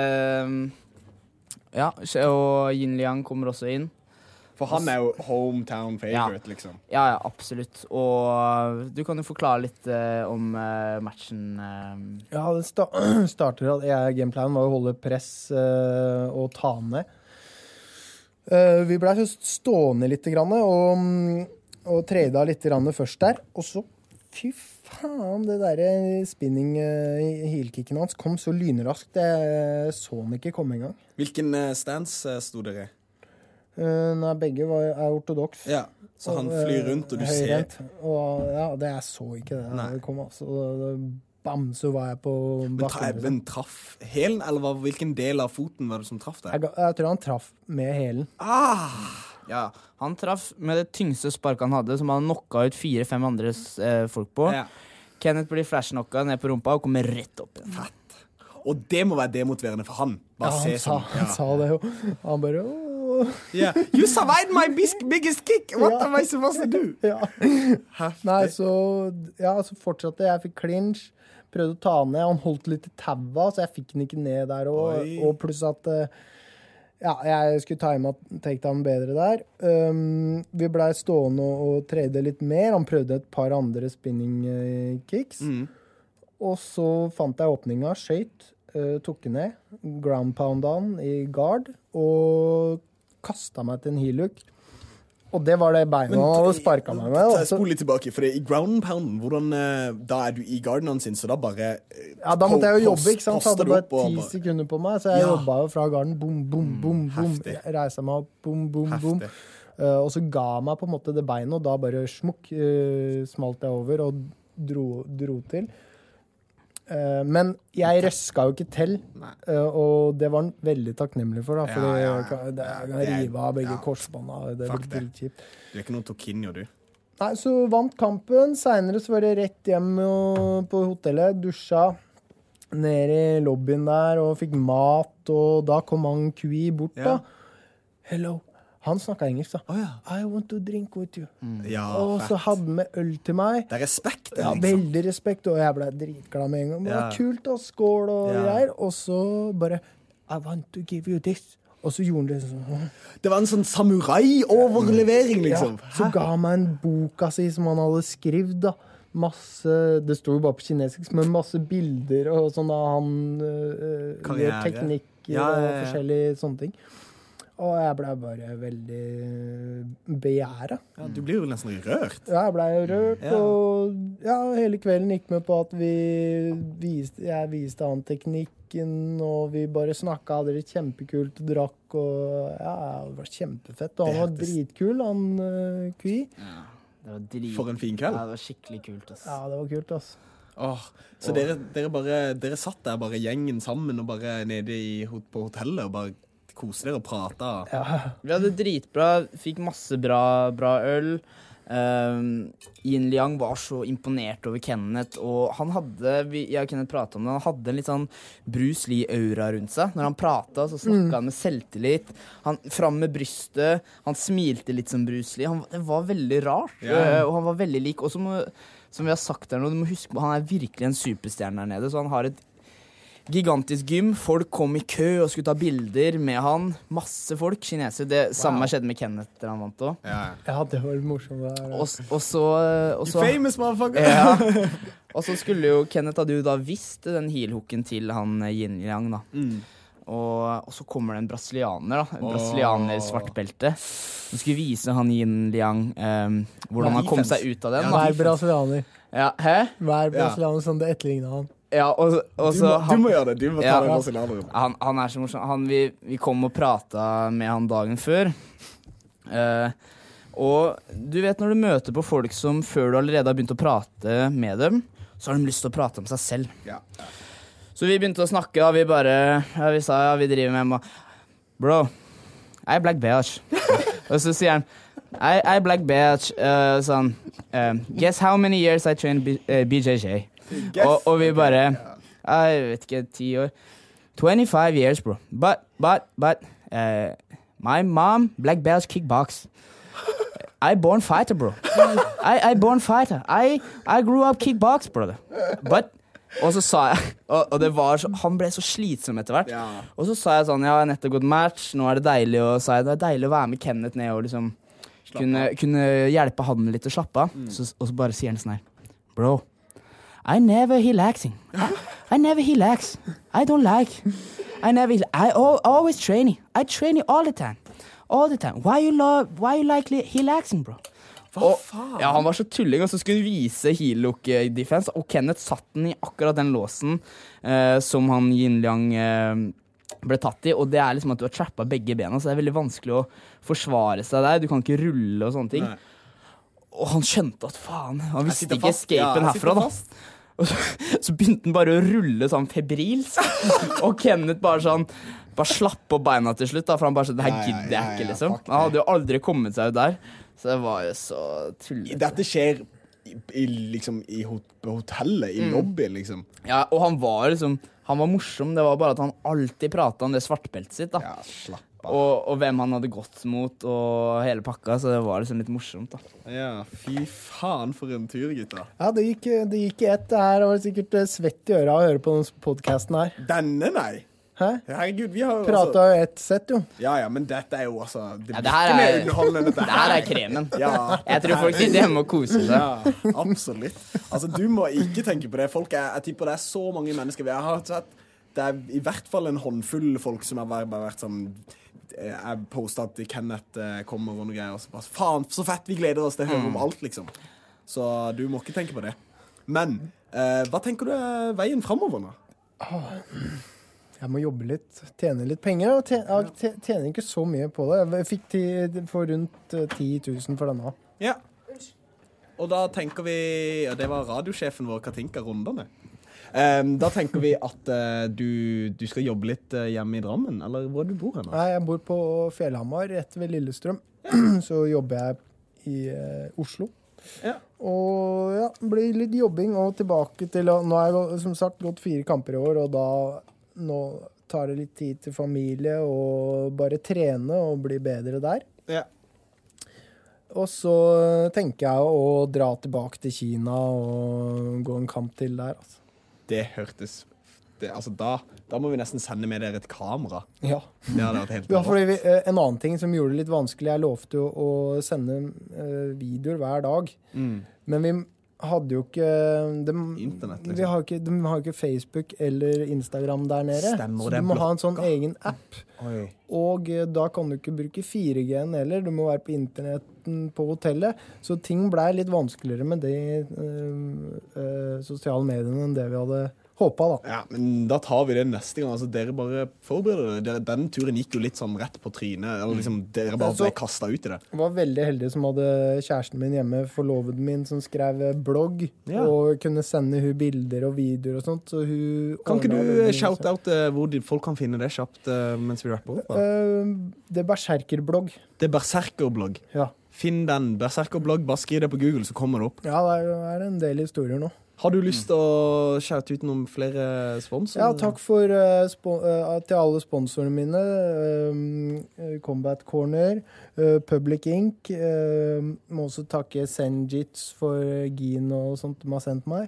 Speaker 6: Og Yin Liang kommer også inn.
Speaker 5: For han er jo hometown favorite, liksom.
Speaker 6: Ja, absolutt. Og du kan jo forklare litt om matchen.
Speaker 7: Ja, det starter at gameplanen var å holde press og ta ned. Vi ble stående litt grann, og trada litt grann først der. Og så, fy faen, det der spinning heelkicken hans kom så lynraskt. Det så han ikke komme engang.
Speaker 5: Hvilken stance sto dere i?
Speaker 7: Nei, begge er ortodoks.
Speaker 5: Ja, så han flyr rundt, og du ser.
Speaker 7: Og det jeg så ikke det. Det kom altså, bam, så var jeg på bakken.
Speaker 5: Men traff hælen, eller hvilken del av foten var det som traff deg?
Speaker 7: Jeg tror han traff med hælen.
Speaker 6: Ja, han traff med det tyngste sparket han hadde, som han knocka ut 4-5 andre folk på. Ja. Kenneth blir flash-knocka ned på rumpa og kommer rett opp.
Speaker 5: Fett. Og det må være demotiverende for han.
Speaker 7: Han sa det jo. Han bare...
Speaker 5: Yeah. You survived my biggest kick. What am I supposed to do?
Speaker 7: Nei, så fortsatte jeg. Fikk clinch, prøvde å ta ned. Han holdt litt i taua, så jeg fikk den ikke ned der. Og pluss at jeg skulle take down bedre der. Vi ble stående og trade litt mer. Han prøvde et par andre spinning kicks. Og så fant jeg åpninga, skjøt, tok ned, ground pound han i guard, og kastet meg til en heel hook. Og det var det beinet han hadde sparket meg med.
Speaker 5: Spol litt tilbake, for i ground and pounden, da du i gardeneren sin, så da bare...
Speaker 7: Ja, da måtte jeg jo jobbe, ikke sant? Så hadde bare 10 sekunder på meg, så jeg jobbet jo fra garden, boom, boom, boom, boom. Jeg reiste meg opp, boom, boom, boom. Og så ga meg på en måte det beinet, og da bare smukk, smalt jeg over og dro til. Men jeg røska jo ikke til, og det var han veldig takknemlig for, da, for det kan rive av begge korsbåndene. Det var dritkjipt.
Speaker 5: Du ikke noen Tokinho, du?
Speaker 7: Nei, så vant kampen. Senere så var det rett hjem på hotellet, dusja, ned i lobbyen der, og fikk mat, og da kom han Kui bort da. Hello. Han snakket engelsk da. I want to drink with you. Og så hadde han med øl til meg.
Speaker 5: Det respekt, det,
Speaker 7: liksom. Ja, veldig respekt, og jeg ble dritglad med en gang. Det var kult da, skål og greier. Og så bare, I want to give you this. Og så gjorde han det sånn.
Speaker 5: Det var en sånn samurai-overlevering, liksom.
Speaker 7: Ja, så ga han meg en boka si som han hadde skrevet da. Masse, det stod jo bare på kinesisk, men masse bilder og sånn da han gjør teknikker og forskjellige sånne ting. Og jeg ble bare veldig begjæret.
Speaker 5: Ja, du blir jo nesten rørt.
Speaker 7: Ja, jeg ble rørt, og hele kvelden gikk med på at jeg viste han teknikken, og vi bare snakket, hadde det kjempekult, drakk, og det var kjempefett. Og han var dritkul, han Kui.
Speaker 6: Ja, det var drit.
Speaker 5: For en fin kveld.
Speaker 6: Ja, det var skikkelig kult, ass.
Speaker 7: Ja, det var kult, ass.
Speaker 5: Så dere satt der bare gjengen sammen, og bare nede på hotellet, og bare kose dere og prate.
Speaker 6: Vi hadde dritbra, fikk masse bra øl. Yin Liang var så imponert over Kenneth, og han hadde, jeg og Kenneth pratet om det, han hadde en litt sånn Bruce Lee-aura rundt seg. Når han pratet, så snakket han med selvtillit. Han fram med brystet, han smilte litt som Bruce Lee. Det var veldig rart, og han var veldig lik. Og som vi har sagt der nå, du må huske på, han er virkelig en superstjerne der nede, så han har et gigantisk gym. Folk kom i kø og skulle ta bilder med han. Masse folk, kinesere. Det samme skjedde med Kenneth der han vant også.
Speaker 7: Ja, det var morsomt.
Speaker 6: Og så
Speaker 5: famous motherfucker!
Speaker 6: Ja. Og så skulle jo Kenneth hadde jo da visst den heel-hooken til han Yin Liang da. Og så kommer det en brasilianer da. En brasilianer i svart belte. Han skulle vise han Yin Liang hvordan han kom seg ut av den.
Speaker 7: Hver brasilianer.
Speaker 6: Ja, hæ?
Speaker 7: Hver brasilianer som det etterlignet han.
Speaker 6: Ja, og så
Speaker 5: du må gjøre det, du må ta den brasilianeren.
Speaker 6: Han er så morsom. Vi kom og pratet med han dagen før. Og du vet når du møter på folk som før du allerede har begynt å prate med dem, så har de lyst til å prate om seg selv. Så vi begynte å snakke, da. Vi sa, vi driver med Bro, I black beige. Og så sier han, I black beige, sånn, guess how many years I trained BJJ? Og vi bare, jeg vet ikke, 10 år. 25 years, bro. But, my mom, black belt kickbox. I born fighter, bro. I born fighter. I grew up kickbox, brother. But, og så sa jeg, og det var så, han ble så slitsom etter hvert. Og så sa jeg sånn, jeg har nettopp gått match, nå er det deilig å være med Kenneth ned og liksom kunne hjelpe han litt å slappe av. Og så bare sier han sånn her, bro, I never relaxing. I never relax. I don't like. I always training. I training all the time. All the time. Why you like relaxing, bro? Hva faen? Ja, han var så tulling, og så skulle vise heel hook defense, og Kenneth satt den i akkurat den låsen som han Yin Liang ble tatt i, og det er liksom at du har trappet begge bena, så det er veldig vanskelig å forsvare seg der. Du kan ikke rulle og sånne ting. Nei. Og han skjønte at faen, han visste ikke escapen herfra da. Og så begynte han bare å rulle sånn febrilsk. Og Kenneth bare slapp på beina til slutt da, for han bare sånn, det her gidder jeg ikke liksom. Han hadde jo aldri kommet seg ut der. Så det var jo så tullete.
Speaker 5: Dette skjer på hotellet, i lobbyen liksom.
Speaker 6: Ja, og han var morsom. Det var bare at han alltid pratet om det svartbeltet sitt da.
Speaker 5: Ja, slapp.
Speaker 6: Og hvem han hadde gått mot og hele pakka, så det var liksom litt morsomt da.
Speaker 5: Ja, fy faen for en tur, gutta.
Speaker 7: Ja, det gikk ett. Det her var sikkert svett i øra å høre på denne podcasten her.
Speaker 5: Denne, nei.
Speaker 7: Hæ?
Speaker 5: Herregud, vi har jo
Speaker 7: pratet jo ett sett, jo.
Speaker 5: Ja, men dette er jo det
Speaker 6: her er kremen. Jeg tror folk sitter hjemme og koser seg.
Speaker 5: Ja, absolutt. Altså, du må ikke tenke på det. Jeg tipper det er så mange mennesker. Jeg har sett det I hvert fall en håndfull folk som har vært sånn jeg postet at Kenneth kommer og noe greier og så bare, faen, så fett, vi gleder oss til å høre om alt liksom. Så du må ikke tenke på det. Men hva tenker du veien fremover nå?
Speaker 7: Jeg må jobbe litt, tjene litt penger, og jeg tjener ikke så mye på det. Jeg fikk for rundt 10 000 for denne.
Speaker 5: Ja. Og da tenker vi, og det var radiosjefen vår, Katinka Rondane. Da tenker vi at du skal jobbe litt hjemme I Drammen, eller hvor du bor her nå?
Speaker 7: Nei, jeg bor på Fjellhamar, rett ved Lillestrøm. Så jobber jeg I Oslo. Ja. Og ja, blir litt jobbing og tilbake til, nå har jeg som sagt gått 4 kamper I år, og nå tar det litt tid til familie og bare trene og bli bedre der.
Speaker 5: Ja.
Speaker 7: Og så tenker jeg å dra tilbake til Kina og gå en kamp til der. Altså.
Speaker 5: Det hørtes... altså da må vi nesten sende med dere et kamera.
Speaker 7: Ja.
Speaker 5: Det hadde vært helt
Speaker 7: ja, fordi en annen ting som gjorde det litt vanskelig, jeg lovte jo å sende videoer hver dag. Men vi hadde jo ikke
Speaker 5: Internet, liksom.
Speaker 7: De har jo ikke Facebook eller Instagram der nede.
Speaker 5: Stemmer,
Speaker 7: så du må ha en sånn egen app.
Speaker 5: Oi.
Speaker 7: Og da kan du ikke bruke 4G-en heller. Du må være på internetten på hotellet. Så ting ble litt vanskeligere med de sosiale mediene enn det vi hadde håpet da. Ja,
Speaker 5: men da tar vi det neste gang. Altså, dere bare forbereder det. Den turen gikk jo litt sånn rett på trynet. Eller liksom, dere bare ble kastet ut I det.
Speaker 7: Jeg var veldig heldig som hadde kjæresten min hjemme, forloveden min, som skrev blogg, og kunne sende hun bilder og videoer og sånt. Så hun
Speaker 5: kan ikke du shout out hvor folk kan finne det kjapt mens vi rapper opp?
Speaker 7: Det Berserker-blogg.
Speaker 5: Det Berserker-blogg?
Speaker 7: Ja.
Speaker 5: Finn den Berserker-blogg, bare skriv det på Google, så kommer det opp.
Speaker 7: Ja, det en del historier nå.
Speaker 5: Har du lyst til å shoute ut noen flere sponsorer?
Speaker 7: Ja, takk til alle sponsorene mine. Combat Corner, Public Inc. Må også takke Senjits for gin og sånt de har sendt meg.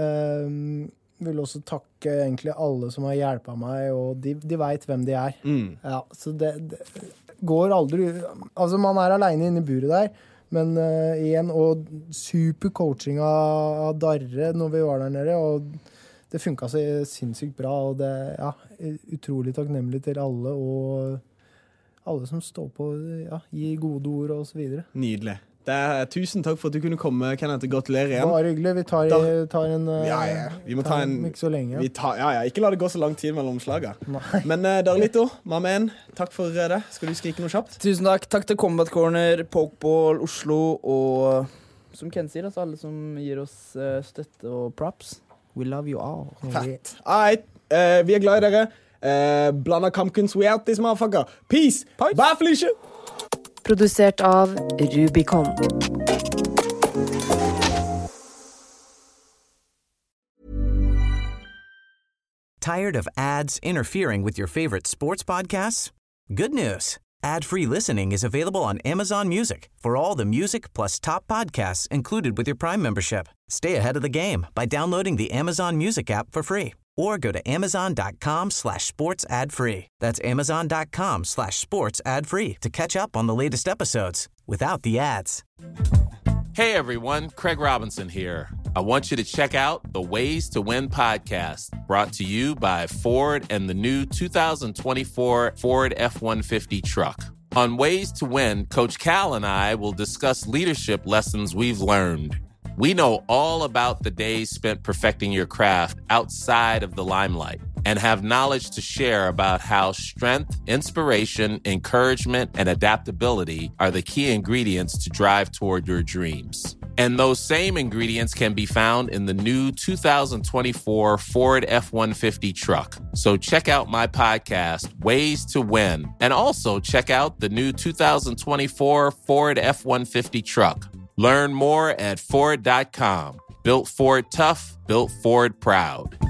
Speaker 7: Vil også takke egentlig alle som har hjulpet meg, og de vet hvem de er. Ja, så det går aldri... Altså, man alene inne I buret der, men igjen, og super coaching av Darre når vi var der nede, og det funket så sinnssykt bra, og det utrolig takknemlig til alle, og alle som står på, gir gode ord og så videre.
Speaker 5: Nydelig. Tusen takk for at du kunne komme, Kenneth, og gratulerer igjen.
Speaker 7: Bare hyggelig, vi tar en...
Speaker 5: Vi må ta en...
Speaker 7: Ikke så lenge.
Speaker 5: Ikke la det gå så lang tid mellom slaget. Men Darlito, Mamen, takk for det. Skal du skrike noe kjapt?
Speaker 6: Tusen takk. Takk til Combat Corner, Pokeball, Oslo, og som Ken sier, altså alle som gir oss støtte og props. We love you all.
Speaker 5: Fett. Alright, vi glad I dere. Blanda Kampkunst, we out this motherfucker. Peace! Bye, Felicia!
Speaker 9: Produsert av Rubicon.
Speaker 3: Tired of ads interfering with your favorite sports podcasts? Good news. Ad-free listening is available on Amazon Music for all the music plus top podcasts included with your Prime membership. Stay ahead of the game by downloading the Amazon Music app for free or go to amazon.com/sports ad free. That's amazon.com/sports ad free to catch up on the latest episodes without the ads.
Speaker 10: Hey everyone, Craig Robinson here. I want you to check out the Ways to Win podcast, brought to you by Ford and the new 2024 Ford F-150 truck. On Ways to Win, Coach Cal and I will discuss leadership lessons we've learned. We know all about the days spent perfecting your craft outside of the limelight and have knowledge to share about how strength, inspiration, encouragement, and adaptability are the key ingredients to drive toward your dreams. And those same ingredients can be found in the new 2024 Ford F-150 truck. So check out my podcast, Ways to Win, and also check out the new 2024 Ford F-150 truck. Learn more at Ford.com. Built Ford tough, built Ford proud.